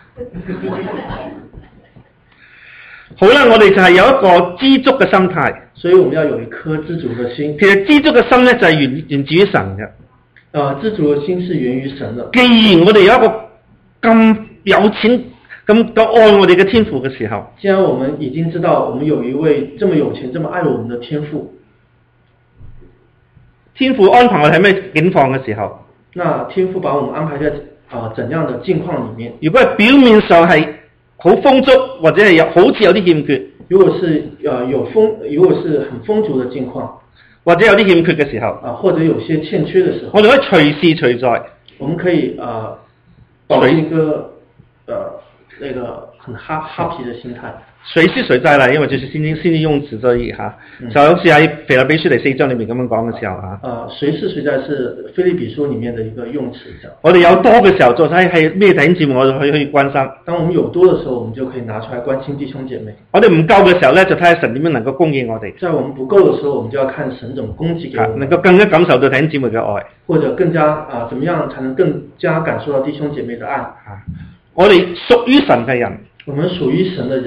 S1: 好啦，我哋就係有一個知足嘅心態，
S2: 所以我們要有一顆知足嘅心。
S1: 其實知足嘅心咧就係源源自於神嘅。
S2: 啊，知足嘅心是源於神的。
S1: 既然我哋有一個咁有錢、咁咁愛我哋嘅天父嘅時候，
S2: 既然我們已經知道我們有一位這麼有錢、這麼愛我們的天父，
S1: 天父安排我哋喺咩境況嘅時候，
S2: 那天父把我們安排在啊、呃、怎樣的境況裡面？
S1: 如果係表面上係好豐足，或者係有好似有啲欠缺，
S2: 如果是呃有豐，如果是很豐足的境況，
S1: 或者有啲欠缺嘅時候，
S2: 啊或者有些欠缺的時候，
S1: 我哋可以隨時隨在，
S2: 我們可以啊保持一個呃那個很哈哈皮的心態。
S1: 隨時隨在啦，因為就是先先先用詞所以嚇，嗯、就好似喺腓立比書第四章裏面咁樣講嘅時候嚇。
S2: 啊，隨時隨在是腓立比書裡面的一個用詞。
S1: 我哋有多嘅時候，就睇係咩弟兄姊妹，我哋可以去關心。
S2: 當我們有多嘅時候，我們就可以拿出來關心弟兄姐妹。
S1: 我哋唔夠嘅時候咧，就睇下神點樣能夠供應我哋。
S2: 在我們不夠嘅時候，我們就要看神怎麼供給給我們，
S1: 能夠更加感受到弟兄姊妹嘅愛，
S2: 或者更加啊，怎麼樣才能更加感受到弟兄姐妹的愛？
S1: 啊，我哋屬於神嘅人，
S2: 我們屬於神嘅人。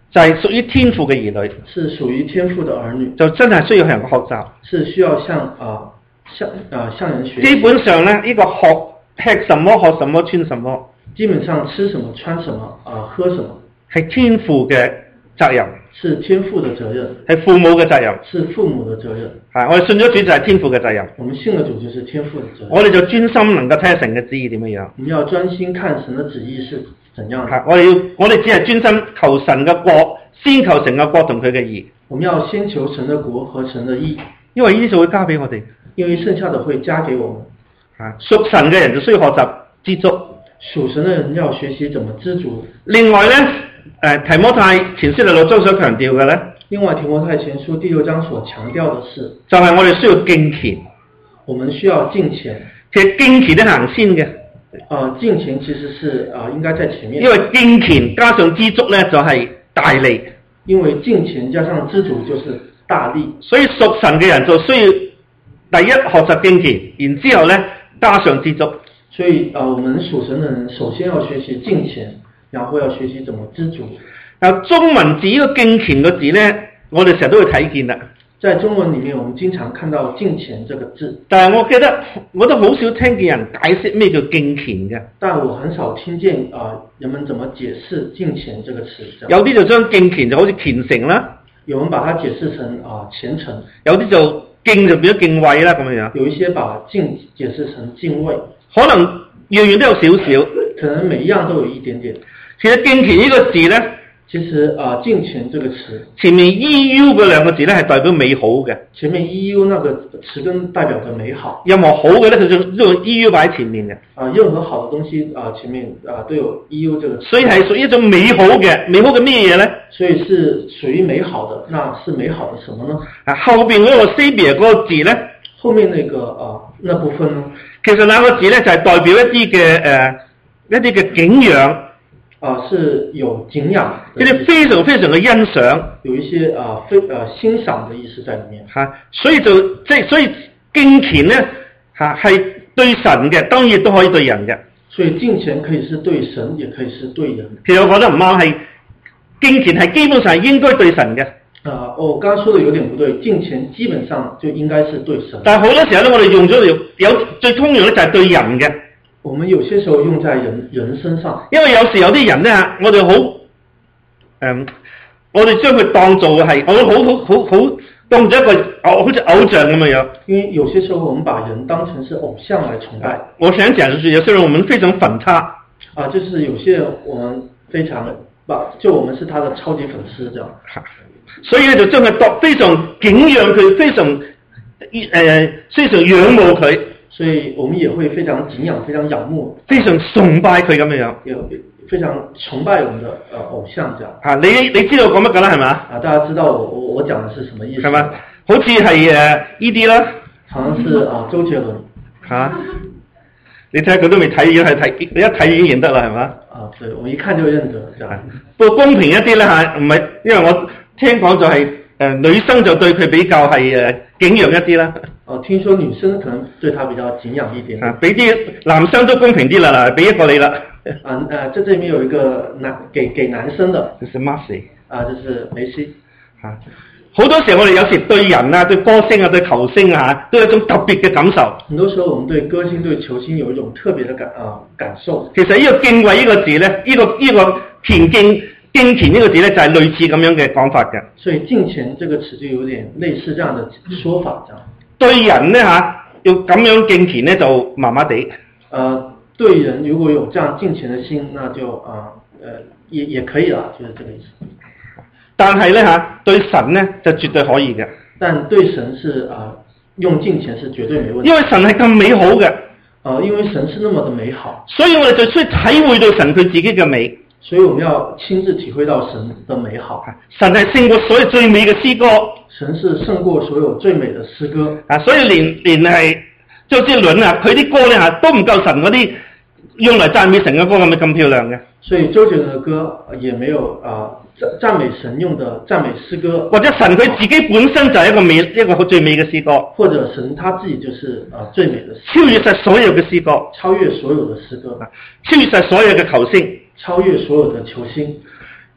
S1: 就係屬於天父嘅兒女，
S2: 是屬於天父的兒女，
S1: 就真係需要向人學習，
S2: 是需要向啊向啊向人學習。
S1: 基本上咧，呢個學吃什麼、學什麼、穿什麼，
S2: 基本上吃什麼、穿什麼啊喝什麼，
S1: 係天父嘅責任，
S2: 是天父的責任，
S1: 係父母嘅責任，
S2: 是父母的責任。
S1: 係我哋信咗主就係天父嘅責任，
S2: 我們信了主就是天父的責任。
S1: 我哋就專心能夠睇下神嘅旨意點樣樣。
S2: 我們要專心看神的旨意是怎樣的。
S1: 係我哋要我哋只係專心求神嘅國，先求神嘅國同佢嘅義。
S2: 我們要先求神的國和神的義，
S1: 因為呢啲就會加俾我哋，
S2: 因為剩下的會加給我們。
S1: 啊，屬神嘅人就需要學習知足，
S2: 屬神的人要學習怎麼知足。
S1: 另外咧，誒提摩太前書第六章所強調嘅咧，
S2: 另外提摩太前書第六章所強調的是，
S1: 就係我哋需要敬虔，
S2: 我們需要敬虔。
S1: 其實敬虔都行先嘅，
S2: 啊，敬虔其實是啊應該在前面，
S1: 因為敬虔加上知足咧就係大利，
S2: 因為敬虔加上知足就是大利，
S1: 所以屬神嘅人就需要第一學習敬虔，然之後咧加上知足。
S2: 所以啊，我們屬神的人首先要學習敬虔，然後要學習怎麼知足。
S1: 嗱，中文字呢個敬虔個字咧，我哋成日都會睇見啦。
S2: 在中文裡面，我們經常看到敬虔這個字，
S1: 但係我記得我都好少聽見人解釋咩叫敬虔嘅。
S2: 但我很少聽見啊人們怎麼解釋敬虔這個詞。
S1: 有啲就將敬虔就好似虔誠啦，
S2: 有人把它解釋成啊虔誠，
S1: 有啲就敬就變咗敬畏啦咁樣。
S2: 有一些把敬解釋成敬畏，
S1: 可能樣樣都有少少，
S2: 可能每一樣都有一點點。
S1: 其實敬虔呢個字咧，
S2: 其實啊敬虔這個詞
S1: 前面 E U 嗰兩個字咧係代表美好嘅，
S2: 前面 E U 那個詞根代表着美好。
S1: 任何好嘅咧，佢就都用 E U 擺喺前面嘅。
S2: 啊，任何好的東西啊前面啊都有 E U 這個詞，
S1: 所以係屬於一種美好嘅，美好嘅咩嘢咧？
S2: 所以是屬於美好的。那是美好的什麼呢？
S1: 啊，後邊嗰個 Savior 嗰個字咧，
S2: 後面那個啊那部分呢？
S1: 其實兩個字咧就係代表一啲嘅誒一啲嘅景仰。
S2: 啊，是有敬仰，
S1: 一啲非常非常嘅欣賞，
S2: 有一些啊非啊欣賞的意思在裡面。
S1: 嚇、啊，所以就即係所以敬虔咧嚇係對神嘅，當然亦都可以對人嘅。
S2: 所以敬虔可以是對神，也可以是對人。
S1: 其實我覺得唔啱，係敬虔係基本上係應該對神嘅。
S2: 啊，我剛剛說的有點不對，敬虔基本上就應該是對神。
S1: 但係好多時候咧，我哋用咗有有最通用咧就係對人嘅。
S2: 我們有些時候用在人人身上，
S1: 因為有時有啲人咧，我哋好誒，我哋將佢當做係，我好好好好當做一個偶好似偶像咁樣樣。
S2: 因為有些時候我們把人當成是偶像來崇拜。
S1: 我想講就是，有些人我們非常粉他
S2: 啊，就是有些人我們非常把，就我們是他的超級粉絲這樣。
S1: 所以咧就將佢當非常敬仰佢，非常誒、呃、非常仰慕佢。
S2: 所以我們也會非常敬仰、非常仰慕、
S1: 非常崇拜佢咁樣樣，
S2: 也非常崇拜我們的呃偶像這樣。
S1: 啊，你你知道我講乜㗎啦，係嘛？啊，
S2: 大家知道我我我講的是什麼意思？
S1: 係嘛？好似係誒呢啲啦，
S2: 好像是啊周杰倫。嚇、啊？
S1: 你睇下佢都未睇，已經係睇，你一睇已經認得啦，係嘛？
S2: 啊，對，我一看就認得，這樣。
S1: 不過公平一啲啦嚇，唔係，因為我聽講就係、是、誒、呃、女生就對佢比較係誒敬仰一啲啦。哦，
S2: 聽說女生可能對他比較敬仰一點。
S1: 啊，俾啲男生都公平啲啦，嗱，俾一個你啦。
S2: 啊誒，這這裡面有一個男給給男生的，
S1: 就是 Messi。
S2: 啊，就是梅西。嚇，
S1: 好多時候我哋有時對人啊、對歌星啊、對球星啊，都有一種特別嘅感受。
S2: 很多時候我們對歌星、對球星有一種特別的感啊感受。
S1: 其實呢個敬畏呢個字咧，呢、這個呢、這個虔敬敬虔呢個字咧，就係、是、類似咁樣嘅講法嘅。
S2: 所以敬虔這個詞就有點類似這樣的說法，這樣。
S1: 對人咧嚇，要咁樣敬虔咧就麻麻地。
S2: 呃，對人如果有這樣敬虔的心，那就啊，呃，也也可以啦，就是這個意思。
S1: 但係咧嚇，對神咧就絕對可以嘅。
S2: 但對神是啊，用敬虔是絕對沒問題。
S1: 因為神係咁美好嘅。
S2: 啊，因為神是那麼的美好，
S1: 所以我哋就需要體會到神佢自己嘅美。
S2: 所以我們要親自體會到神的美好。
S1: 神係勝過所有最美嘅詩歌。
S2: 神是勝過所有最美的詩歌。啊，
S1: 所以連連係周杰倫啊，佢啲歌咧嚇都唔夠神嗰啲用嚟讚美神嘅歌咁咁漂亮嘅。
S2: 所以周杰倫嘅歌也沒有啊讚讚美神用的讚美詩歌。或者神佢自己本身就係一個美一個最美嘅詩歌。或者神他自己就是啊最美的詩歌。超越晒所有嘅詩歌。超越所有的詩歌。超越晒所有嘅球星。超越所有的球星。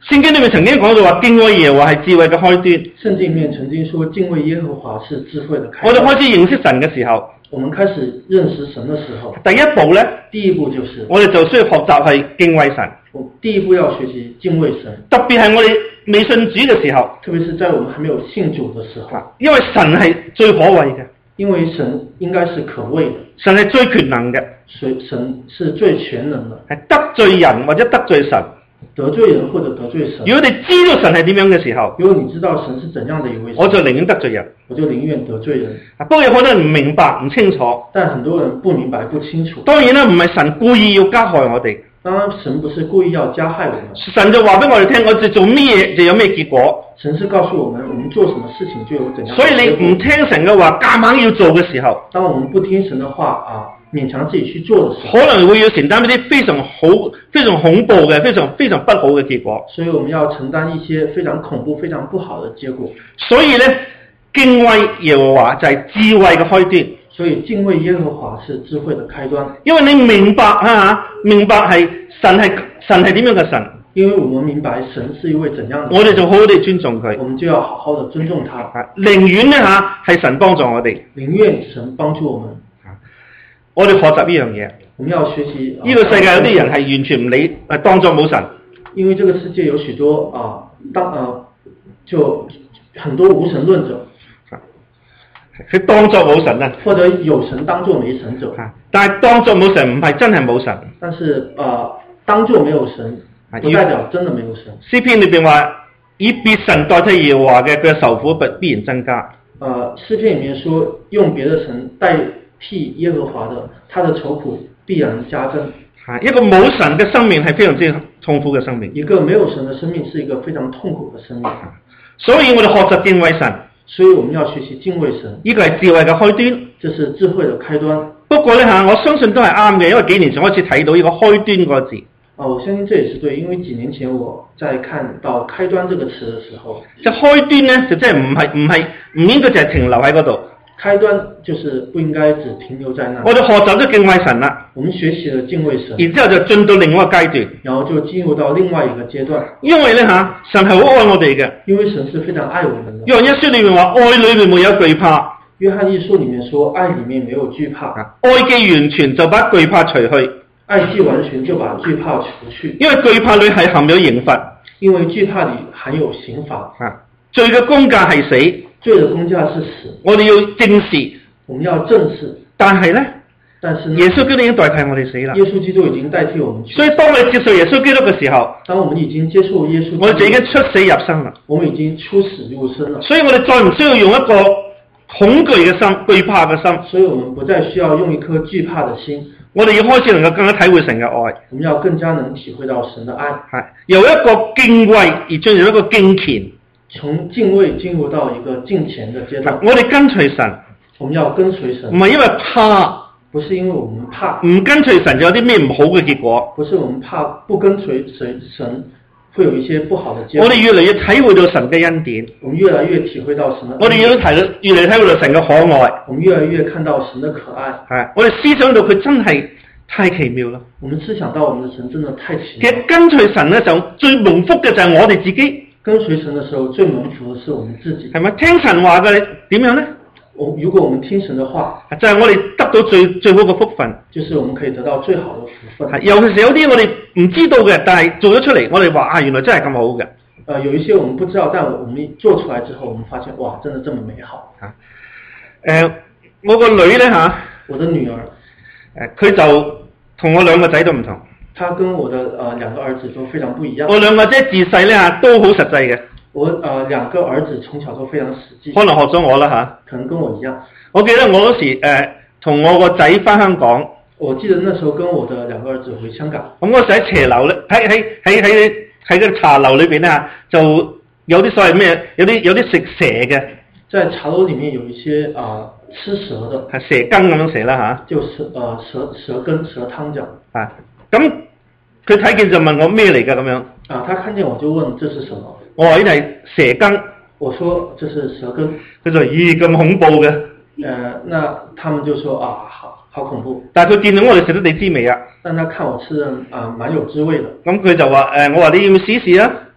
S1: 聖經裏面曾經講到話敬畏耶和華係智慧嘅開端。
S2: 聖經裏面曾經說敬畏耶和華是智慧的開端。
S1: 我哋開始認識神嘅時候，
S2: 我們開始認識神的時候，
S1: 第一步呢，
S2: 第一步就是
S1: 我哋就需要學習係敬畏神。
S2: 第一步要學習敬畏神，
S1: 特別係我哋未信主嘅時候，
S2: 特別是在我們還沒有信主的時候，
S1: 因為神係最可畏嘅，
S2: 因為神應該是可畏的，
S1: 神係最權能嘅，
S2: 神是最全能的，
S1: 係得罪人或者得罪神。
S2: 得罪人或者得罪神。
S1: 如果你知道神係點樣嘅時候，
S2: 如果你知道神是怎樣的一位神，
S1: 我就寧願得罪人，
S2: 我就寧願得罪人。
S1: 不過有好多人唔明白唔清楚，
S2: 但很多人不明白不清楚。
S1: 當然啦，唔係神故意要加害我哋。
S2: 當然神不是故意要加害我們，
S1: 神就話俾我哋聽，我哋做咩嘢就有咩結果。
S2: 神是告訴我們，我們做什麼事情就有怎樣的結果。
S1: 所以你唔聽神嘅話，夾硬要做嘅時候，
S2: 當我們不聽神的話啊，勉強自己去做的時候，
S1: 可能會要承擔一啲非常好、非常恐怖嘅、非常非常不好嘅結果。
S2: 所以我們要承擔一些非常恐怖、非常不好的結果。
S1: 所以呢，敬畏耶和華就係智慧嘅開端。
S2: 所以敬畏耶和華是智慧的開端。
S1: 因為你明白啊，明白係神係神係點樣嘅神。
S2: 因為我們明白神是一位怎樣的神，
S1: 我哋就好好地尊重佢。
S2: 我們就要好好的尊重他。
S1: 寧願呢吓係神幫助我哋，
S2: 寧願神幫助我們。
S1: 我哋學習呢樣嘢。
S2: 我們要學習。
S1: 呢、這個世界有啲人係完全唔理，誒當作冇神。
S2: 因為這個世界有許多啊，當啊就很多無神論者。
S1: 佢當作冇神啊，
S2: 或者有神當作沒神者。
S1: 但係當作冇神唔係真係冇神。
S2: 但是啊、呃，當作沒有神，不代表真的沒有神。詩
S1: 篇裏邊話，以別神代替耶和華嘅，佢嘅受苦必必然增加。
S2: 呃，詩篇裡面說，用別的神代替耶和華的，他的愁苦必然加增。
S1: 一個冇神嘅生命係非常之痛苦嘅生命。
S2: 一個沒有神嘅生命是一個非常痛苦嘅生命。
S1: 所以我哋學習敬畏神。
S2: 所以我們要學習敬畏神，
S1: 呢個係智慧嘅開端，
S2: 這是智慧的開端。
S1: 不過呢，吓，我相信都係啱嘅，因為幾年前開始睇到呢個開端個字。
S2: 哦，我相信這也是對，因為幾年前我在看到開端這個詞的時候，
S1: 即係開端呢，就真係唔係唔係唔應該就係停留喺嗰度。
S2: 開端就是不應該只停留在那。
S1: 我哋學習咗敬畏神啦，
S2: 我們學習了敬畏神，
S1: 然之後就進到另外一個階段，
S2: 然後就進入到另外一個階段。
S1: 因為呢，吓，神係好愛我哋嘅，
S2: 因為神是非常愛我們的。
S1: 約翰一書裏面話，愛裏面沒有懼怕。
S2: 約翰一書裏面說，愛裏面沒有懼怕。
S1: 愛既完全就把懼怕除去。
S2: 愛既完全就把懼怕除去。
S1: 因為懼怕裏係含有刑罰。
S2: 因為懼怕裏含有刑罰。
S1: 罪嘅工價係死。
S2: 罪的工價是死。
S1: 我哋要正視。
S2: 我們要正視，
S1: 但係呢，
S2: 但是呢，
S1: 耶穌基督已經代替我哋死啦。
S2: 耶穌基督已經代替我們去。
S1: 所以當我哋接受耶穌基督嘅時候，
S2: 當我們已經接受耶穌基督，
S1: 我哋就已經出死入生啦。
S2: 我們已經出死入生了。
S1: 所以我哋再唔需要用一個恐懼嘅心、懼怕嘅心。
S2: 所以我們不再需要用一顆懼怕的心。
S1: 我哋要開始能夠更加體會神嘅愛。
S2: 我們要更加能體會到神的愛。係
S1: 由一個敬畏而進入一個敬虔。
S2: 從敬畏進入到一個敬虔嘅階段。
S1: 我哋跟隨神。
S2: 我們要跟隨神，
S1: 唔係因為怕，
S2: 不是因為我們怕，
S1: 唔跟隨神就有啲咩唔好嘅結果。
S2: 不是我們怕不跟隨神，神會有一些不好的結果。
S1: 我哋越嚟越體會到神嘅恩典，
S2: 我們越來越體會到神的恩典。
S1: 我哋越睇到越嚟體會到神嘅可愛，
S2: 我們越來越看到神的可愛。
S1: 係，我哋思想到佢真係太奇妙啦。
S2: 我們思想到我們的神真的太奇妙。
S1: 其實跟隨神咧就最蒙福嘅就係我哋自己。
S2: 跟隨神嘅時候最蒙福嘅是我們自己。係咪？
S1: 聽神話嘅點樣咧？
S2: 我如果我們聽神的話，
S1: 就係我哋得到最最好嘅福分，
S2: 就是我們可以得到最好的福分。
S1: 尤其是有啲我哋唔知道嘅，但係做咗出嚟，我哋話啊，原來真係咁好嘅。
S2: 呃，有一些我們不知道，但我們做出來之後，我們發現哇，真的這麼美好。
S1: 誒、呃，我個女咧吓，
S2: 我的女兒，誒、
S1: 呃，佢就同我兩個仔都唔同。
S2: 她跟我的呃兩個兒子都非常不一樣。
S1: 我兩個仔自細咧吓都好實際嘅。
S2: 我呃兩個兒子從小都非常實際，
S1: 可能學咗我啦吓，
S2: 可能跟我一樣。我
S1: 記得我嗰時誒同、呃、我個仔翻香港，
S2: 我記得那時候跟我的兩個兒子回香港。咁
S1: 嗰時喺斜樓咧，喺喺喺喺喺個茶樓裏邊咧吓，就有啲所謂咩，有啲有啲食蛇嘅，
S2: 在茶樓裡面有一些啊、呃、吃蛇的，
S1: 係蛇羹咁樣蛇啦吓，
S2: 就蛇呃蛇蛇羹蛇湯這樣。啊，
S1: 咁佢睇見就問我咩嚟㗎咁樣。
S2: 啊，他看見我就問這是什麼？
S1: 我話呢係蛇羹，
S2: 我說這是蛇羹，
S1: 佢就咦咁恐怖嘅，
S2: 呃，那他們就說啊，好好恐怖。
S1: 但係佢見到我哋食得你滋味啊，
S2: 但他看我吃的啊，蠻有滋味的。
S1: 咁佢就話誒、呃，我話你要唔要試試啊？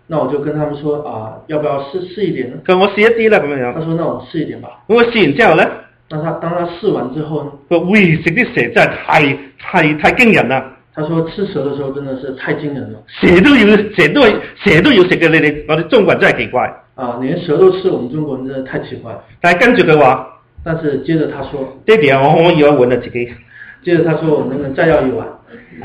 S2: 那我就跟他們說啊，要不要試試一點呢？
S1: 佢話我試一啲啦咁樣樣。
S2: 他說：那我試一點吧。
S1: 咁我試完之後咧，
S2: 那他當他試完之後呢？
S1: 佢話：喂，食啲蛇真係太太太驚人啦！
S2: 他說：吃蛇的時候真的是太驚人了。
S1: 蛇都要蛇都係蛇都要食嘅，你哋我哋中國人真係奇怪。
S2: 啊，連蛇都吃，我們中國人真係太奇怪。
S1: 但係跟住佢話，
S2: 但是接着他說：
S1: 爹哋啊，我可唔可以要一碗啊自己？
S2: 接着他說：我能不能再要一碗？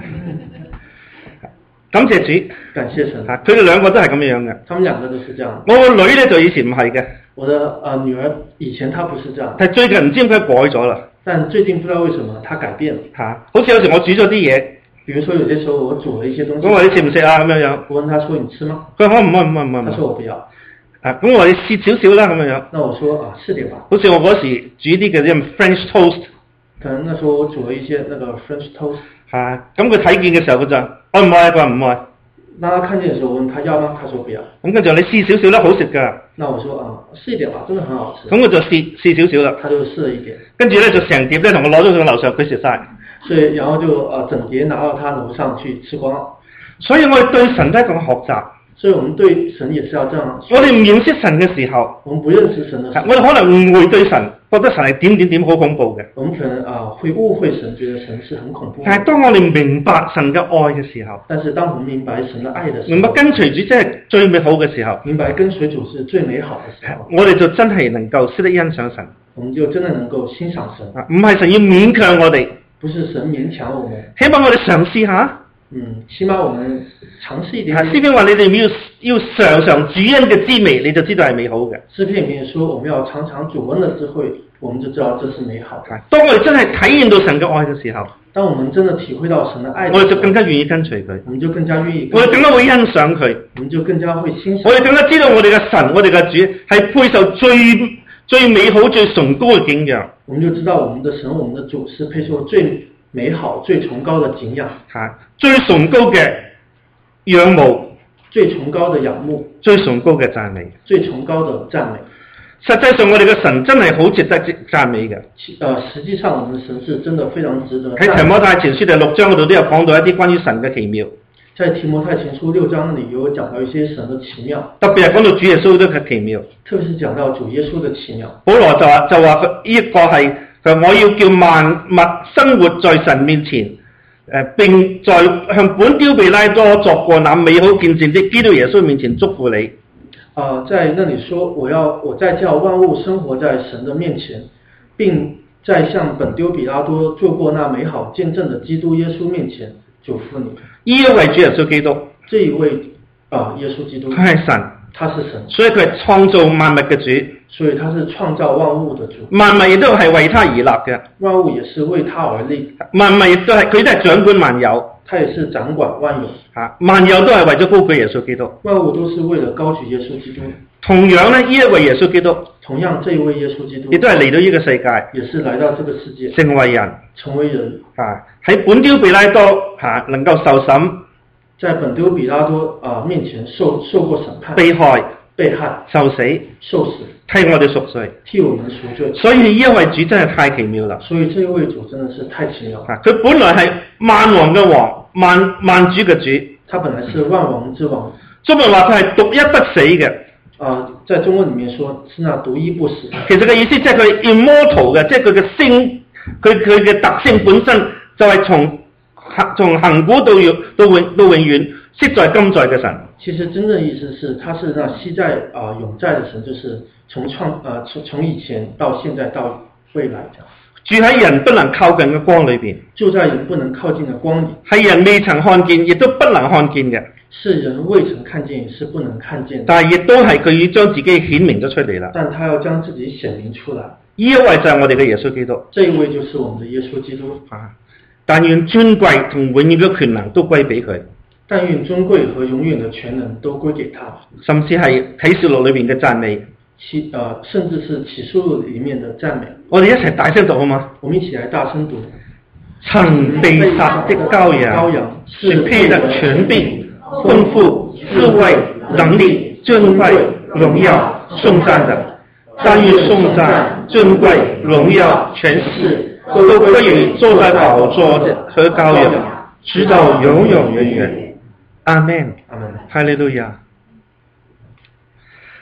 S1: 感謝主，
S2: 感謝神。
S1: 啊，佢哋兩個都係咁樣嘅。
S2: 他們兩個都是這樣。
S1: 我個女咧就以前唔係嘅。
S2: 我的啊、呃、女兒以前她不是這樣。
S1: 但係最近唔知點解改咗啦。
S2: 但最近不知道為什麼她改變了。
S1: 嚇、啊，好似有時我煮咗啲嘢，
S2: 比如說有些時候我煮了一些東西。
S1: 咁我你食唔食啊？咁樣樣。
S2: 我問他說：你吃嗎？
S1: 佢話我唔愛唔愛唔愛。
S2: 他說我不要。
S1: 啊，咁我話你試少少啦咁樣樣。
S2: 那我說啊，試點吧。
S1: 好似我嗰時煮啲嘅啲 French toast。
S2: 可能那時候我煮了一些那個 French toast。
S1: 嚇、啊，咁佢睇見嘅時候佢就愛唔愛？佢話唔愛。
S2: 當他看見的時候，我問他要嗎？他說不要。
S1: 咁跟住你試少少啦，好食㗎。
S2: 那我說啊，試一點吧，真的很好吃。
S1: 咁我就試試少少啦。
S2: 他就試了一點。跟
S1: 住咧就成碟咧同我攞咗上樓上，佢食晒。
S2: 所以然後就啊整碟拿到他樓上去吃光。
S1: 所以我哋對神都係一種學習。
S2: 所以我們對神也是要這樣。
S1: 我哋唔認識神嘅時候，
S2: 我們不認識神的時候，
S1: 我哋可能誤會對神，覺得神係點點點好恐怖嘅。
S2: 我們可能啊會誤會神，覺得神是很恐怖。
S1: 但係當我哋明白神嘅愛嘅時候，
S2: 但是當我們明白神的愛的時候，
S1: 明白跟隨主即係最美好嘅時候，
S2: 明白跟隨主是最美好嘅時候，
S1: 我哋就真係能夠識得欣賞神。
S2: 我們就真的能夠欣賞神。
S1: 唔係神要勉強我哋，
S2: 不是神勉強我們，
S1: 希望我哋嘗試下。
S2: 嗯，起碼我們嘗試一點點。
S1: 詩篇話你哋要要嘗嘗主恩嘅滋味，你就知道係美好嘅。
S2: 詩篇裡面說我們要嘗嘗主恩的智慧，我們就知道這是美好的。
S1: 當我哋真係體驗到神嘅愛嘅時候，
S2: 當我們真的體會到神的愛的時候，
S1: 我哋就更加願意跟隨佢。
S2: 我們就更加願意。
S1: 我哋更加會欣賞佢。
S2: 我們就更加會欣賞。
S1: 我哋更加知道我哋嘅神，我哋嘅主係配受最最美好、最崇高嘅敬仰。
S2: 我們就知道我們的神，我們的主是配受最美好、最崇高的敬仰。
S1: 嚇，最崇高嘅仰慕，
S2: 最崇高的仰慕，
S1: 最崇高嘅讚美，
S2: 最崇高的讚美。
S1: 實際上我哋嘅神真係好值得讚美嘅。
S2: 呃，實際上我們的神是真的非常值得。
S1: 喺提摩太前書第六章嗰度都有講到一啲關於神嘅奇妙。
S2: 在提摩太前書六章那裡有講到一些神的奇妙，
S1: 特別係講到主耶穌都係奇妙。
S2: 特別是講到主耶穌的奇妙。
S1: 保羅就話就話佢呢一個係佢我要叫萬物生活在神面前，誒、呃、並在向本丟比拉多作過那美好見證的基督耶穌面前祝福你。
S2: 啊、呃，在那裡說我要我在叫萬物生活在神的面前，並在向本丟比拉多做過那美好見證的基督耶穌面前祝福你。
S1: 呢一位主耶穌基督，
S2: 這一位啊、呃、耶穌基督，
S1: 佢係神，
S2: 他是神，
S1: 所以佢係創造萬物嘅主，
S2: 所以他是創造萬物的主，
S1: 萬物亦都係為他而立嘅，
S2: 萬物也是為他而立，
S1: 萬物亦都係佢都係掌管萬有，
S2: 他也是掌管萬有，
S1: 嚇，萬有都係為咗高舉耶穌基督，
S2: 萬物都是為了高舉耶穌基督。
S1: 同樣咧，呢一位耶穌基督，
S2: 同樣這一位耶穌基督，
S1: 亦都係嚟到呢個世界，
S2: 也是來到這個世界，
S1: 成為人，
S2: 成為人，
S1: 嚇，喺本丟比拉多嚇能夠受審，
S2: 在本丟比拉多啊、呃、面前受受過審判，
S1: 被害，
S2: 被害，
S1: 受死，
S2: 受死，
S1: 替我哋贖罪，
S2: 替我們贖罪。
S1: 所以呢一位主真係太奇妙啦！
S2: 所以這一位主真的是太奇妙。
S1: 嚇，佢本來係萬王嘅王，萬萬主嘅主，
S2: 他本來是萬王之王。
S1: 中文話佢係獨一不死嘅。
S2: 啊、呃，在中文裡面說是那獨一不死。
S1: 其實嘅意思即係佢 immortal 嘅，即係佢嘅性，佢佢嘅特性本身就係從從亙古到永到永到永遠，昔在今在嘅神。
S2: 其實真正的意思是，他是那昔在啊、呃、永在的神，就是從創啊從從以前到現在到未來這樣。
S1: 住喺人不能靠近嘅光裏邊，
S2: 住在人不能靠近嘅光裡，
S1: 係人未曾看見，亦都不能看見嘅。
S2: 是人未曾看見，也是不能看見的。
S1: 但係亦都係佢要將自己顯明咗出嚟啦。
S2: 但他要將自己顯明出來。呢
S1: 一位就係我哋嘅耶穌基督。
S2: 這一位就是我們的耶穌基督。
S1: 啊！但願尊貴同永遠嘅權能都歸俾佢。
S2: 但願尊貴和永遠的權能都歸給他。
S1: 甚至係啟示錄裏邊嘅讚美。
S2: 啟呃，甚至是啟示錄裡面的讚美。
S1: 我哋一齊大聲讀好嗎？
S2: 我們一起來大聲讀。
S1: 曾被殺的羔羊，是配得權柄、豐富、智慧、能力、尊貴、榮耀、頌讚的。但願頌讚、尊貴、榮耀、權勢都歸於坐在寶座和羔羊，直到永永遠遠。阿門。
S2: 阿門。
S1: 哈利路亞。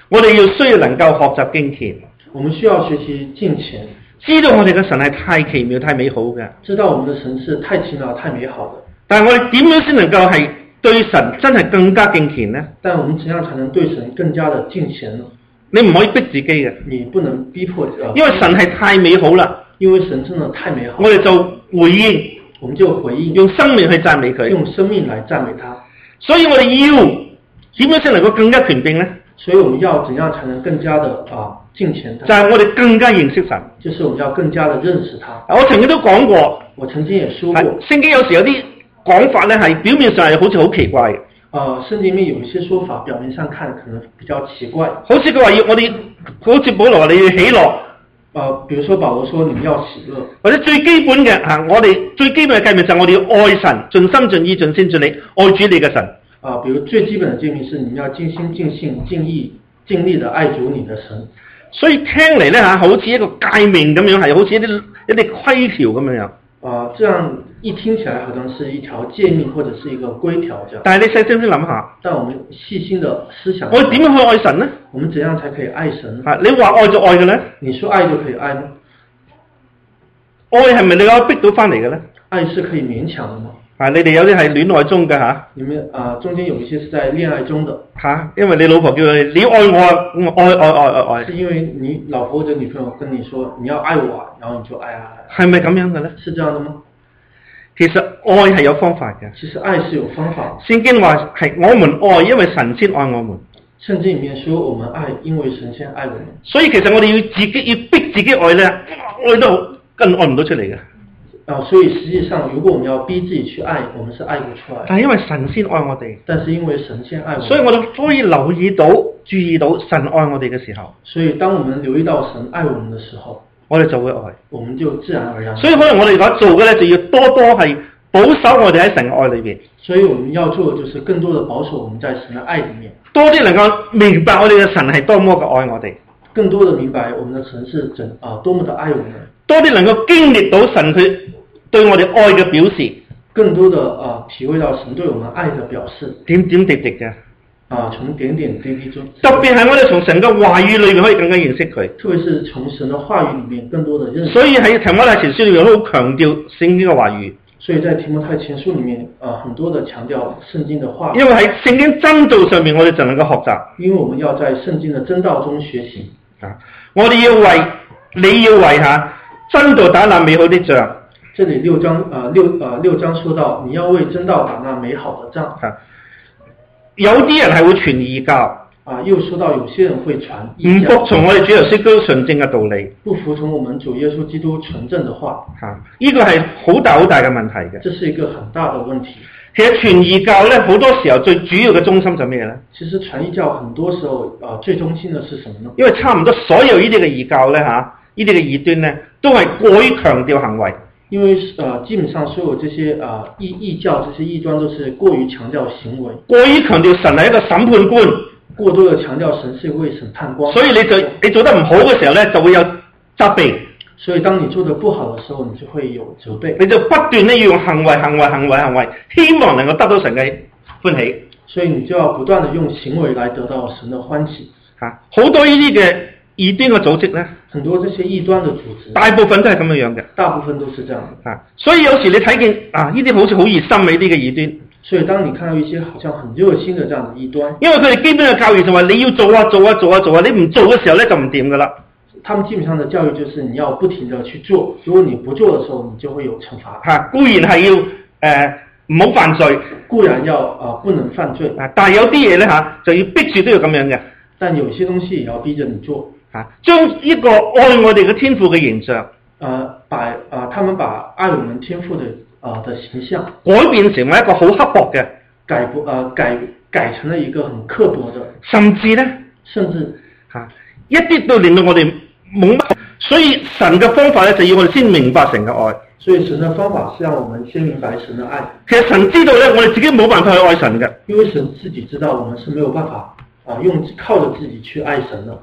S1: 我哋要需要能夠學習敬虔，
S2: 我們需要學習敬虔，
S1: 知道我哋嘅神係太奇妙、太美好嘅。
S2: 知道我們的神是太奇妙、太美好的。
S1: 但係我哋點樣先能夠係對神真係更加敬虔呢？
S2: 但我們怎樣才能對神更加的敬虔呢？
S1: 你唔可以逼自己嘅，
S2: 你不能逼迫自己，
S1: 因為神係太美好啦。
S2: 因為神真的太美好，
S1: 我哋就回應，
S2: 我們就回應，
S1: 用生命去讚美佢，
S2: 用生命來讚美他。
S1: 所以我哋要點樣先能夠更加權柄呢？
S2: 所以我們要怎樣才能更加的啊敬虔他？
S1: 就係我哋更加認識神，
S2: 就是我們要更加的認識他。
S1: 我曾經都講過，
S2: 我曾經也說過，
S1: 聖經有時有啲講法咧係表面上係好似好奇怪嘅。
S2: 呃，聖經裏面有一些說法，表面上看可能比較奇怪。
S1: 好似佢話要我哋，好似保羅話你要喜樂。
S2: 呃，比如說保羅說你們要喜樂，
S1: 或者最基本嘅吓，我哋最基本嘅誡命就係我哋要愛神，盡心盡意盡心盡力愛主你嘅神。啊、
S2: 呃，比如最基本嘅誡命是你們要盡心盡性盡意盡力的愛主你的神。
S1: 所以聽嚟咧吓，好似一個誡命咁樣，係好似一啲一啲規條咁樣樣。
S2: 啊、呃，這樣一聽起來好像是一條誡命或者是一個規條這樣。
S1: 但係你細心啲諗下，
S2: 但我們細心的思想，
S1: 我哋點樣去愛神呢？
S2: 我們怎樣才可以愛神？
S1: 啊，你話愛就愛嘅咧？
S2: 你說愛就可以愛嗎？
S1: 愛係咪你可以逼到翻嚟嘅咧？
S2: 愛是可以勉強的嗎？
S1: 啊，你哋有啲係戀愛中嘅吓，
S2: 你們啊、呃，中間有一些是在戀愛中的
S1: 吓、啊，因為你老婆叫你你愛我，我愛愛愛愛愛，
S2: 是因為你老婆或者女朋友跟你說你要愛我，然後你就愛愛愛，
S1: 係咪咁樣嘅咧？
S2: 是這樣的嗎？
S1: 其實愛係有方法嘅。
S2: 其實愛是有方法。聖
S1: 經話係我們愛，因為神先愛我們。
S2: 聖經裡面說我們愛，因為神先愛我們。
S1: 所以其實我哋要自己要逼自己愛咧，愛都更愛唔到出嚟嘅。
S2: 啊，所以實際上如果我們要逼自己去愛，我們是愛不出來。
S1: 但係因為神先愛我哋。
S2: 但是因為神先愛我們。
S1: 所以我哋可以留意到、注意到神愛我哋嘅時候。
S2: 所以當我們留意到神愛我們嘅時候，我哋就會愛，我們就自然而然。
S1: 所以可能我哋而家做嘅咧，就要多多係保守我哋喺神嘅愛裏邊。所以我們要做嘅就是更多的保守我們在神嘅愛裡面，多啲能夠明白我哋嘅神係多麼嘅愛我哋，
S2: 更多的明白我們嘅神是怎啊多麼的愛我們，
S1: 多啲能夠經歷到神佢對我哋愛嘅表示，更多的啊體會到神對我們愛嘅表示，點點滴滴嘅。啊，從點點滴滴中，特別係我哋從神嘅話語裏面可以更加認識佢。特別是從神嘅話語裏面更多的認識。所以喺提摩太前書裏面都好強調聖經嘅話語。所以在提摩太前書裏面，啊，很多的強調聖經的話語。因為喺聖經真道上面，我哋就能夠學習。因為我們要在聖經的真道中學習。啊，我哋要為你要為下真道打那美好的仗。這裏六章啊六啊六章說到，你要為真道打那美好的仗。啊。有啲人係會傳異教，啊，又說到有些人會傳異教，唔服從我哋主耶穌基督純正嘅道理，不服從我們主耶穌基督純正的話，吓、啊，呢個係好大好大嘅問題嘅。這是一個很大的問題。其實傳異教咧，好多時候最主要嘅中心就咩咧？其實傳異教很多時候啊，最中心嘅是什麼呢？因為差唔多所有呢啲嘅異教咧，吓、啊，呢啲嘅異端咧，都係過於強調行為。因為呃，基本上所有這些啊異異教這些異端都是過於強調行為，過於強調神係一個審判官，過多的強調神是一位審判官，所以你就你做得唔好嘅時候咧，就會有責備。所以當你做得不好的時候，你就會有責備。你就不斷咧要用行為、行為、行為、行為，希望能夠得到神嘅歡喜。所以你就要不斷地用行為來得到神的歡喜。吓、啊，好多呢啲嘅異端嘅組織咧，很多這些異端嘅組織，大部分都係咁樣樣嘅，大部分都是這樣的。啊，所以有時你睇見啊，呢啲好似好熱心嘅呢啲嘅異端。所以當你看到一些好像很熱心的這樣的異端，因為佢哋基本嘅教育就話你要做啊做啊做啊做啊，你唔做嘅時候咧就唔掂噶啦。他們基本上的教育就是你要不停地去做，如果你不做的時候，你就會有懲罰。吓、啊，固然係要誒唔好犯罪，固然要啊、呃、不能犯罪啊，但係有啲嘢咧吓就要逼住都要咁樣嘅。但有些東西也要逼着你做。啊，將一個愛我哋嘅天父嘅形象，呃，把啊、呃，他們把愛我們天父的啊、呃、的形象改變成為一個好刻薄嘅，改不啊、呃、改改成了一個很刻薄的，甚至咧，甚至吓、啊、一啲都令到我哋懵乜，所以神嘅方法咧就要我哋先明白神嘅愛，所以神嘅方法是讓我們先明白神嘅愛。其實神知道咧，我哋自己冇辦法去愛神嘅，因為神自己知道我們是沒有辦法啊用靠着自己去愛神的。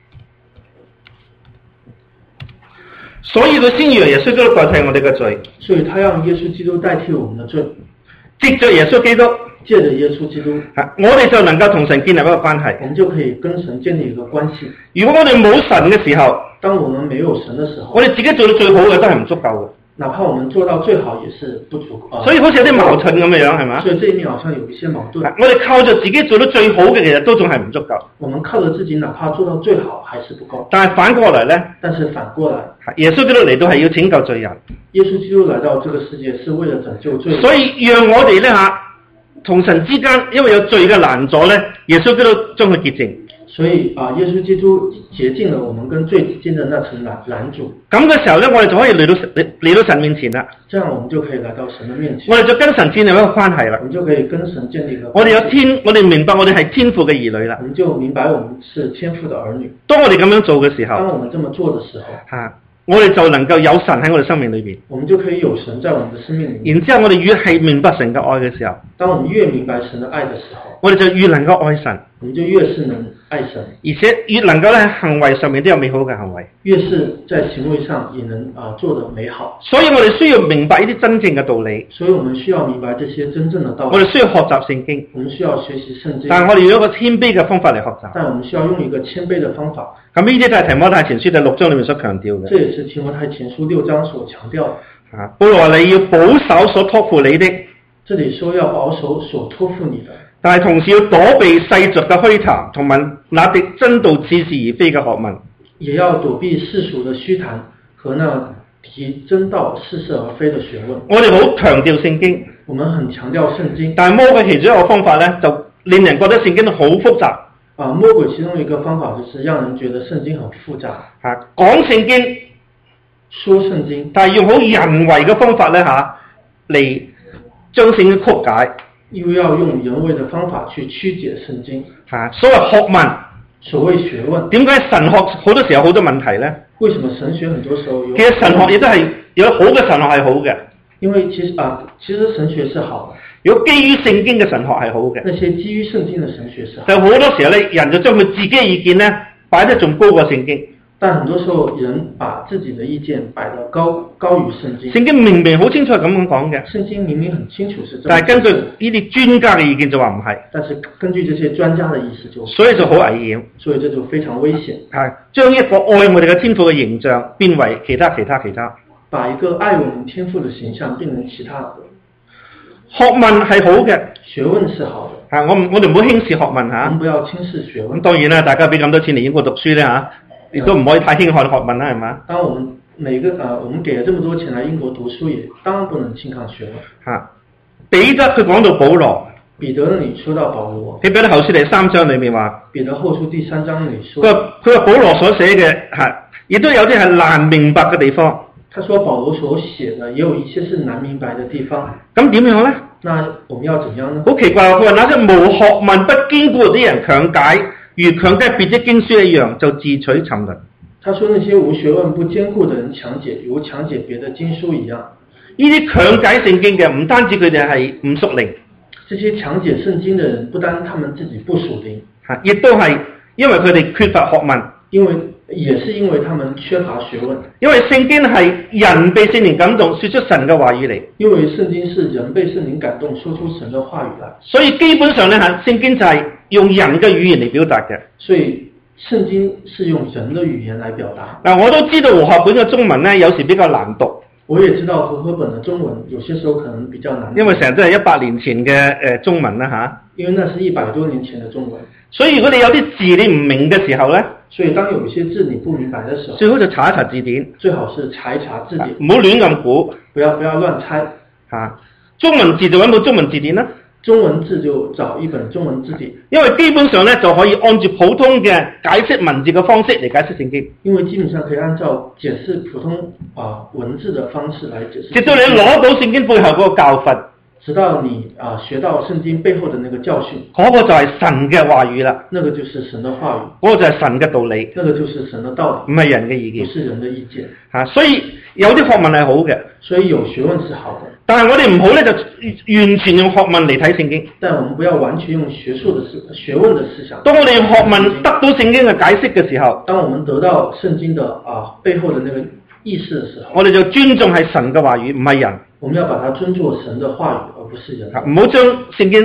S1: 所以佢先讓耶穌基督代替我哋嘅罪，所以他讓耶穌基督代替我們的罪，藉着耶穌基督，
S2: 借着耶穌基督，
S1: 啊，我哋就能夠同神建立一個關係。
S2: 我們就可以跟神建立一個關係。
S1: 如果我哋冇神嘅時候，
S2: 當我們沒有神的時候，
S1: 我哋自己做到最好嘅都係唔足夠嘅。
S2: 哪怕我們做到最好也是不足夠。
S1: 所以好似有啲矛盾咁嘅樣，係嘛？
S2: 所以這一面好像有一些矛盾。
S1: 我哋靠着自己做到最好嘅，其實都仲係唔足夠。
S2: 我們靠着自己，哪怕做到最好，還是不夠。
S1: 但係反過來呢，
S2: 但是反過來，
S1: 耶穌基督嚟到係要拯救罪人。
S2: 耶穌基督來到這個世界是為了拯救罪人。
S1: 所以讓我哋呢吓同神之間，因為有罪嘅攔阻呢，耶穌基督將佢潔淨。
S2: 所以啊，耶穌基督潔淨了我們跟罪之間的那層攔攔阻。
S1: 咁嘅時候呢，我哋就可以嚟到嚟到神面前啦。
S2: 這樣我們就可以來到神的面前。
S1: 我哋就跟神建立一個關係啦。
S2: 我們就可以跟神建立一個關係。
S1: 我哋有天，我哋明白我哋係天父嘅兒女啦。
S2: 我們就明白我們是天父的兒女。
S1: 當我哋咁樣做嘅時候，
S2: 當我們這麼做的時候，
S1: 吓，我哋就能夠有神喺我哋生命裏邊。
S2: 我們就可以有神在我們的生命裏面。
S1: 然之後我哋越係明白神嘅愛嘅時候，
S2: 當我們越明白神的愛的時候，
S1: 我哋就越能夠愛神。
S2: 我們就越是能愛神，
S1: 而且越能夠喺行為上面都有美好嘅行為，
S2: 越是在行為上也能啊、呃、做得美好。
S1: 所以我哋需要明白呢啲真正嘅道理。
S2: 所以我們需要明白這些真正的道理。
S1: 我哋需要學習聖經，
S2: 我們需要學習聖經。
S1: 但係我哋要用一個謙卑嘅方法嚟學習。
S2: 但我們需要用一個謙卑的方法。
S1: 咁呢啲就係提摩太前書第六章裏面所強調嘅。
S2: 這也是提摩太前書六章所強調的。
S1: 啊，保羅話你要保守所託付你的。
S2: 這裏說要保守所託付你的。
S1: 但係同時要躲避世俗嘅虛談，同埋那敵真道似是而非嘅學問。
S2: 也要躲避世俗的虛談和那提真道似是而非的學問。
S1: 我哋好強調聖經，
S2: 我們很強調聖經。
S1: 但係魔鬼其中一個方法呢，就令人覺得聖經好複雜。
S2: 啊，魔鬼其中一個方法就是讓人覺得聖經很複雜。
S1: 啊，講聖經，
S2: 說聖經，
S1: 但係用好人為嘅方法呢，吓嚟將聖經曲解。
S2: 又要用人為的方法去曲解聖經。
S1: 啊，所謂學問，
S2: 所謂學問，點
S1: 解神學好多時候有好多問題呢？
S2: 為什麼神學很多時候有？
S1: 其實神學亦都係有好嘅神學係好嘅。
S2: 因為其實啊，其實神學是好的。
S1: 如果基於聖經嘅神學係好嘅，
S2: 那些基於聖經的神學是好的。
S1: 就好多時候咧，人就將佢自己嘅意見咧擺得仲高過聖經。
S2: 但很多時候人把自己的意見擺得高高於聖經。
S1: 聖經明明好清楚係咁樣講嘅。
S2: 聖經明明很清楚是這樣。
S1: 但係根據呢啲專家嘅意見就話唔係。
S2: 但是根據這些專家的意思就。
S1: 所以就好危險。
S2: 所以這就非常危險。
S1: 係將一個愛我哋嘅天父嘅形象變為其他其他其他。
S2: 把一個愛我們天父的形象變成其他的。
S1: 學問係好嘅，
S2: 學問是好的。
S1: 啊，我我哋唔好輕視學問嚇。
S2: 我們不要輕視學問。
S1: 咁當然啦，大家俾咁多錢嚟英國讀書咧嚇，亦都唔可以太輕看學問啦，係嘛？
S2: 當我們每個啊，我們給了這麼多錢來英國讀書，也當然不能輕看學問。
S1: 嚇，彼得佢講到保羅。
S2: 彼得你說到保羅。
S1: 喺彼得後書第三章裏面話。
S2: 彼得後書第三章裏說。
S1: 佢話佢話保羅所寫嘅係，亦都有啲係難明白嘅地方。
S2: 他說保羅所寫的也有一些是難明白的地方。
S1: 咁點樣呢？
S2: 那我們要怎樣呢？
S1: 好奇怪，佢話那些無學問不堅固啲人強解，如強解別的經書一樣，就自取沉淪。
S2: 他說那些無學問不堅固的人強解，如強解別的經書一樣。
S1: 呢啲強解聖經嘅，唔單止佢哋係唔屬靈，
S2: 這些強解聖經的人，不單他們自己不屬靈，
S1: 亦都係因為佢哋缺乏學問。
S2: 因為也是因為他們缺乏學問。
S1: 因為聖經係人被聖靈感動，說出神嘅話語嚟。
S2: 因為聖經是人被聖靈感動，說出神嘅話語來。
S1: 所以基本上咧吓，聖經就係用人嘅語言嚟表達嘅。
S2: 所以聖經是用人的語言來表達。
S1: 嗱，我都知道和合本嘅中文咧，有時比較難讀。
S2: 我也知道和合本的中文有些時候可能比較難讀。
S1: 因為成日都係一百年前嘅誒中文啦吓。因為
S2: 那是一百多年前的中文。
S1: 所以如果你有啲字你唔明嘅時候咧，
S2: 所以當有一些字你不明白的時候，
S1: 最好就查一查字典。
S2: 最好是查一查字典，
S1: 唔好亂咁估，
S2: 不要不要亂猜。
S1: 吓，中文字就揾部中文字典啦。
S2: 中文字就找一本中文字典。
S1: 因為基本上咧就可以按照普通嘅解釋文字嘅方式嚟解釋聖經。
S2: 因為基本上可以按照解釋普通啊文字的方式來解釋。
S1: 直到你攞到聖經背後嗰個教訓。
S2: 直到你啊學到聖經背後的那個教訓，
S1: 嗰個就係神嘅話語啦。
S2: 那個就是神的話
S1: 語，嗰個就係神嘅道理，
S2: 那個就是神的道理，
S1: 唔係人嘅意見，
S2: 不是人的意見。
S1: 吓，所以有啲學問係好嘅，
S2: 所以有學問是好的。
S1: 但係我哋唔好咧就完全用學問嚟睇聖經。
S2: 但我們不要完全用學術的思學問的思想。
S1: 當我哋用學問得到聖經嘅解釋嘅時候，
S2: 當我們得到聖經的啊背後的那個意思的時候，
S1: 我哋就尊重係神嘅話語，唔係人。
S2: 我們要把它尊作神的話語，而不是人。
S1: 唔好將聖經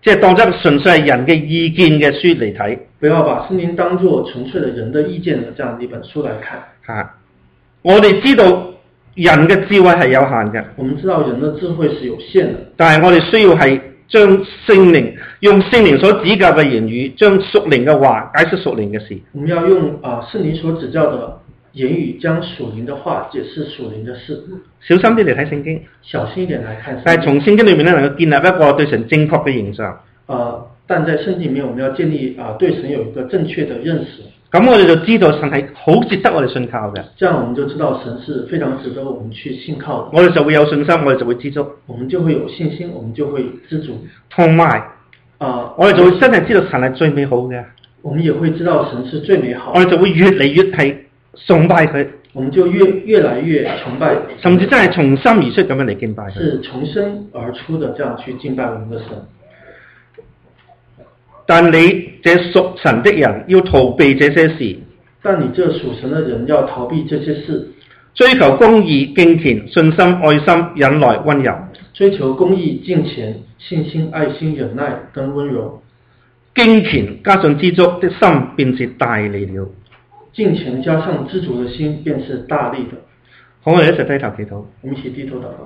S1: 即係當咗純粹係人嘅意見嘅書嚟睇。
S2: 不要把聖經當作純粹的人的意見的這樣一本書來看。
S1: 嚇，我哋知道人嘅智慧係有限嘅。
S2: 我們知道人的智慧是有限的，
S1: 但係我哋需要係將聖靈用聖靈所指教嘅言語，將屬靈嘅話解釋屬靈嘅事。
S2: 我們要用啊聖靈所指教的言語，將屬靈的話解釋屬靈的事。
S1: 小心啲嚟睇聖經，
S2: 小心一點來看聖經。
S1: 但係從聖經裏面咧，能夠建立一個對神正確嘅形象。
S2: 啊，但在聖經裏面，我們要建立啊對神有一個正確的認識。
S1: 咁我哋就知道神係好值得我哋信靠嘅。
S2: 這樣我們就知道神是非常值得我們去信靠的。
S1: 我哋就會有信心，我哋就會知足。
S2: 我們就會有信心，我們就會知足。
S1: 同埋
S2: 啊，
S1: 我哋就會真係知道神係最美好嘅。
S2: 我們也會知道神是最美好的。
S1: 我哋就會越嚟越係崇拜佢。
S2: 我們就越越來越崇拜，
S1: 甚至真係從心而出咁樣嚟敬拜佢。
S2: 是從身而出的這樣去敬拜我們的神。
S1: 但你這屬神的人要逃避這些事。
S2: 但你這屬神的人要逃避這些事。
S1: 追求公義、敬虔、信心、愛心、忍耐、溫柔。
S2: 追求公義、敬虔、信心、愛心、忍耐跟溫柔。
S1: 敬虔加上知足的心，便是大利了。
S2: 敬虔加上知足的心，便是大利的。
S1: 好，我哋一齊低頭祈禱。
S2: 我們一起低頭禱告。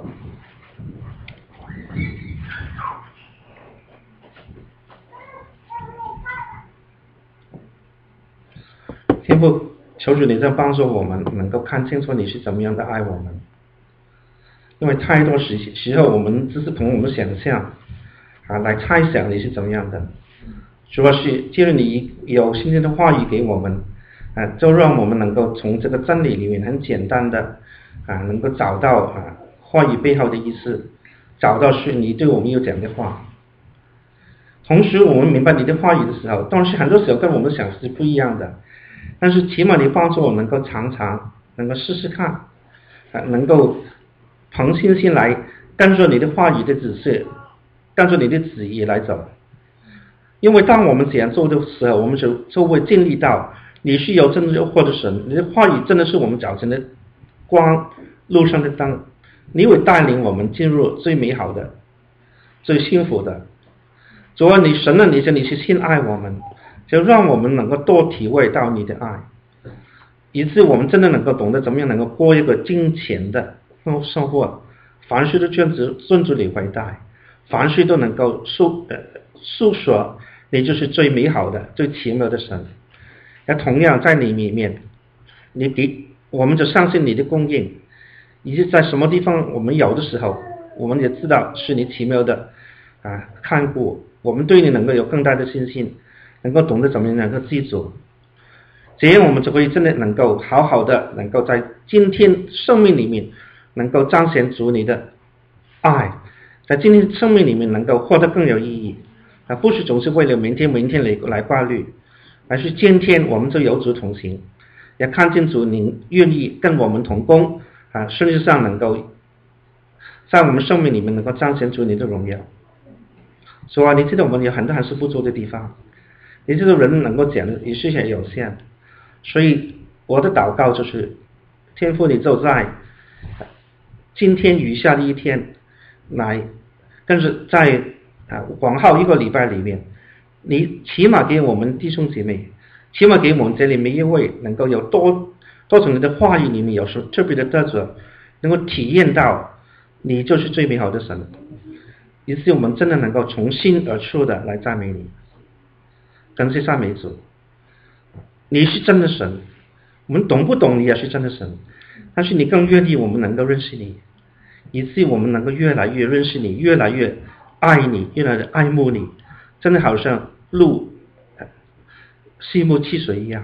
S1: 天父，求主你在幫助我們，能夠看清楚你是怎麼樣的愛我們。因為太多時時候，我們只是憑我們想象啊來猜想你是怎麼樣的。主要是既然你有新鮮的話語給我們。啊，就讓我們能夠從這個真理裏面很簡單的啊，能夠找到啊話語背後的意思，找到是你對我們有講的話。同時，我們明白你的話語的時候，當然是很多時候跟我們想是不一樣的，但是起碼你幫助我能夠常常能夠試試看，啊，能夠憑信心來跟着你的話語的指示，跟着你的旨意來走。因為當我們這樣做的時候，我們就就會經歷到。你是有真有活的神，你的話語真的是我們早晨的光，路上的燈，你會帶領我們進入最美好的、最幸福的。主啊，你神啊，你說你是先愛我們，就讓我們能夠多體會到你的愛，以致我們真的能夠懂得怎麼樣能夠過一個敬虔的生活，凡事都遵主遵主你為大，凡事都能夠訴呃訴說你就是最美好的、最奇妙的神。也同樣在你裡面，你給我們就相信你的供應，以及在什麼地方我們有的時候，我們也知道是你奇妙的啊看顧，我們對你能夠有更大的信心，能夠懂得怎麼樣能夠記住，這樣我們就可以真的能夠好好的能夠在今天生命裡面能夠彰顯主你的愛，在今天生命裡面能夠活得更有意義啊，不是總是為了明天明天來來掛慮。而是今天我們就有主同行，也看見主您願意跟我們同工啊，甚至上能夠在我們生命裡面能夠彰顯出你的榮耀。所以、啊、你知道我們有很多還是不足的地方，你知道人能夠講的也是很有限，所以我的禱告就是天父，你就在今天餘下的一天來，跟着在啊往後一個禮拜裡面，你起碼給我們弟兄姐妹，起碼給我們這裏每一位能夠有多多從你的話語裡面有時特別的得着，能夠體驗到你就是最美好的神，於是我們真的能夠從心而出的來讚美你，感謝讚美主。你是真的神，我們懂不懂你也是真的神，但是你更願意我們能夠認識你，於是我們能夠越來越認識你，越來越愛你，越來越愛慕你，真的好像路溪木汽水一樣。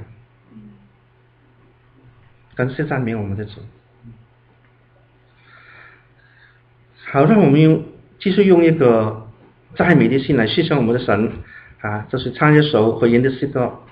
S1: 感謝讚美我們的主。好，讓我們用繼續用一個讚美的心來獻上我們的神啊，這是唱一首回應的詩歌。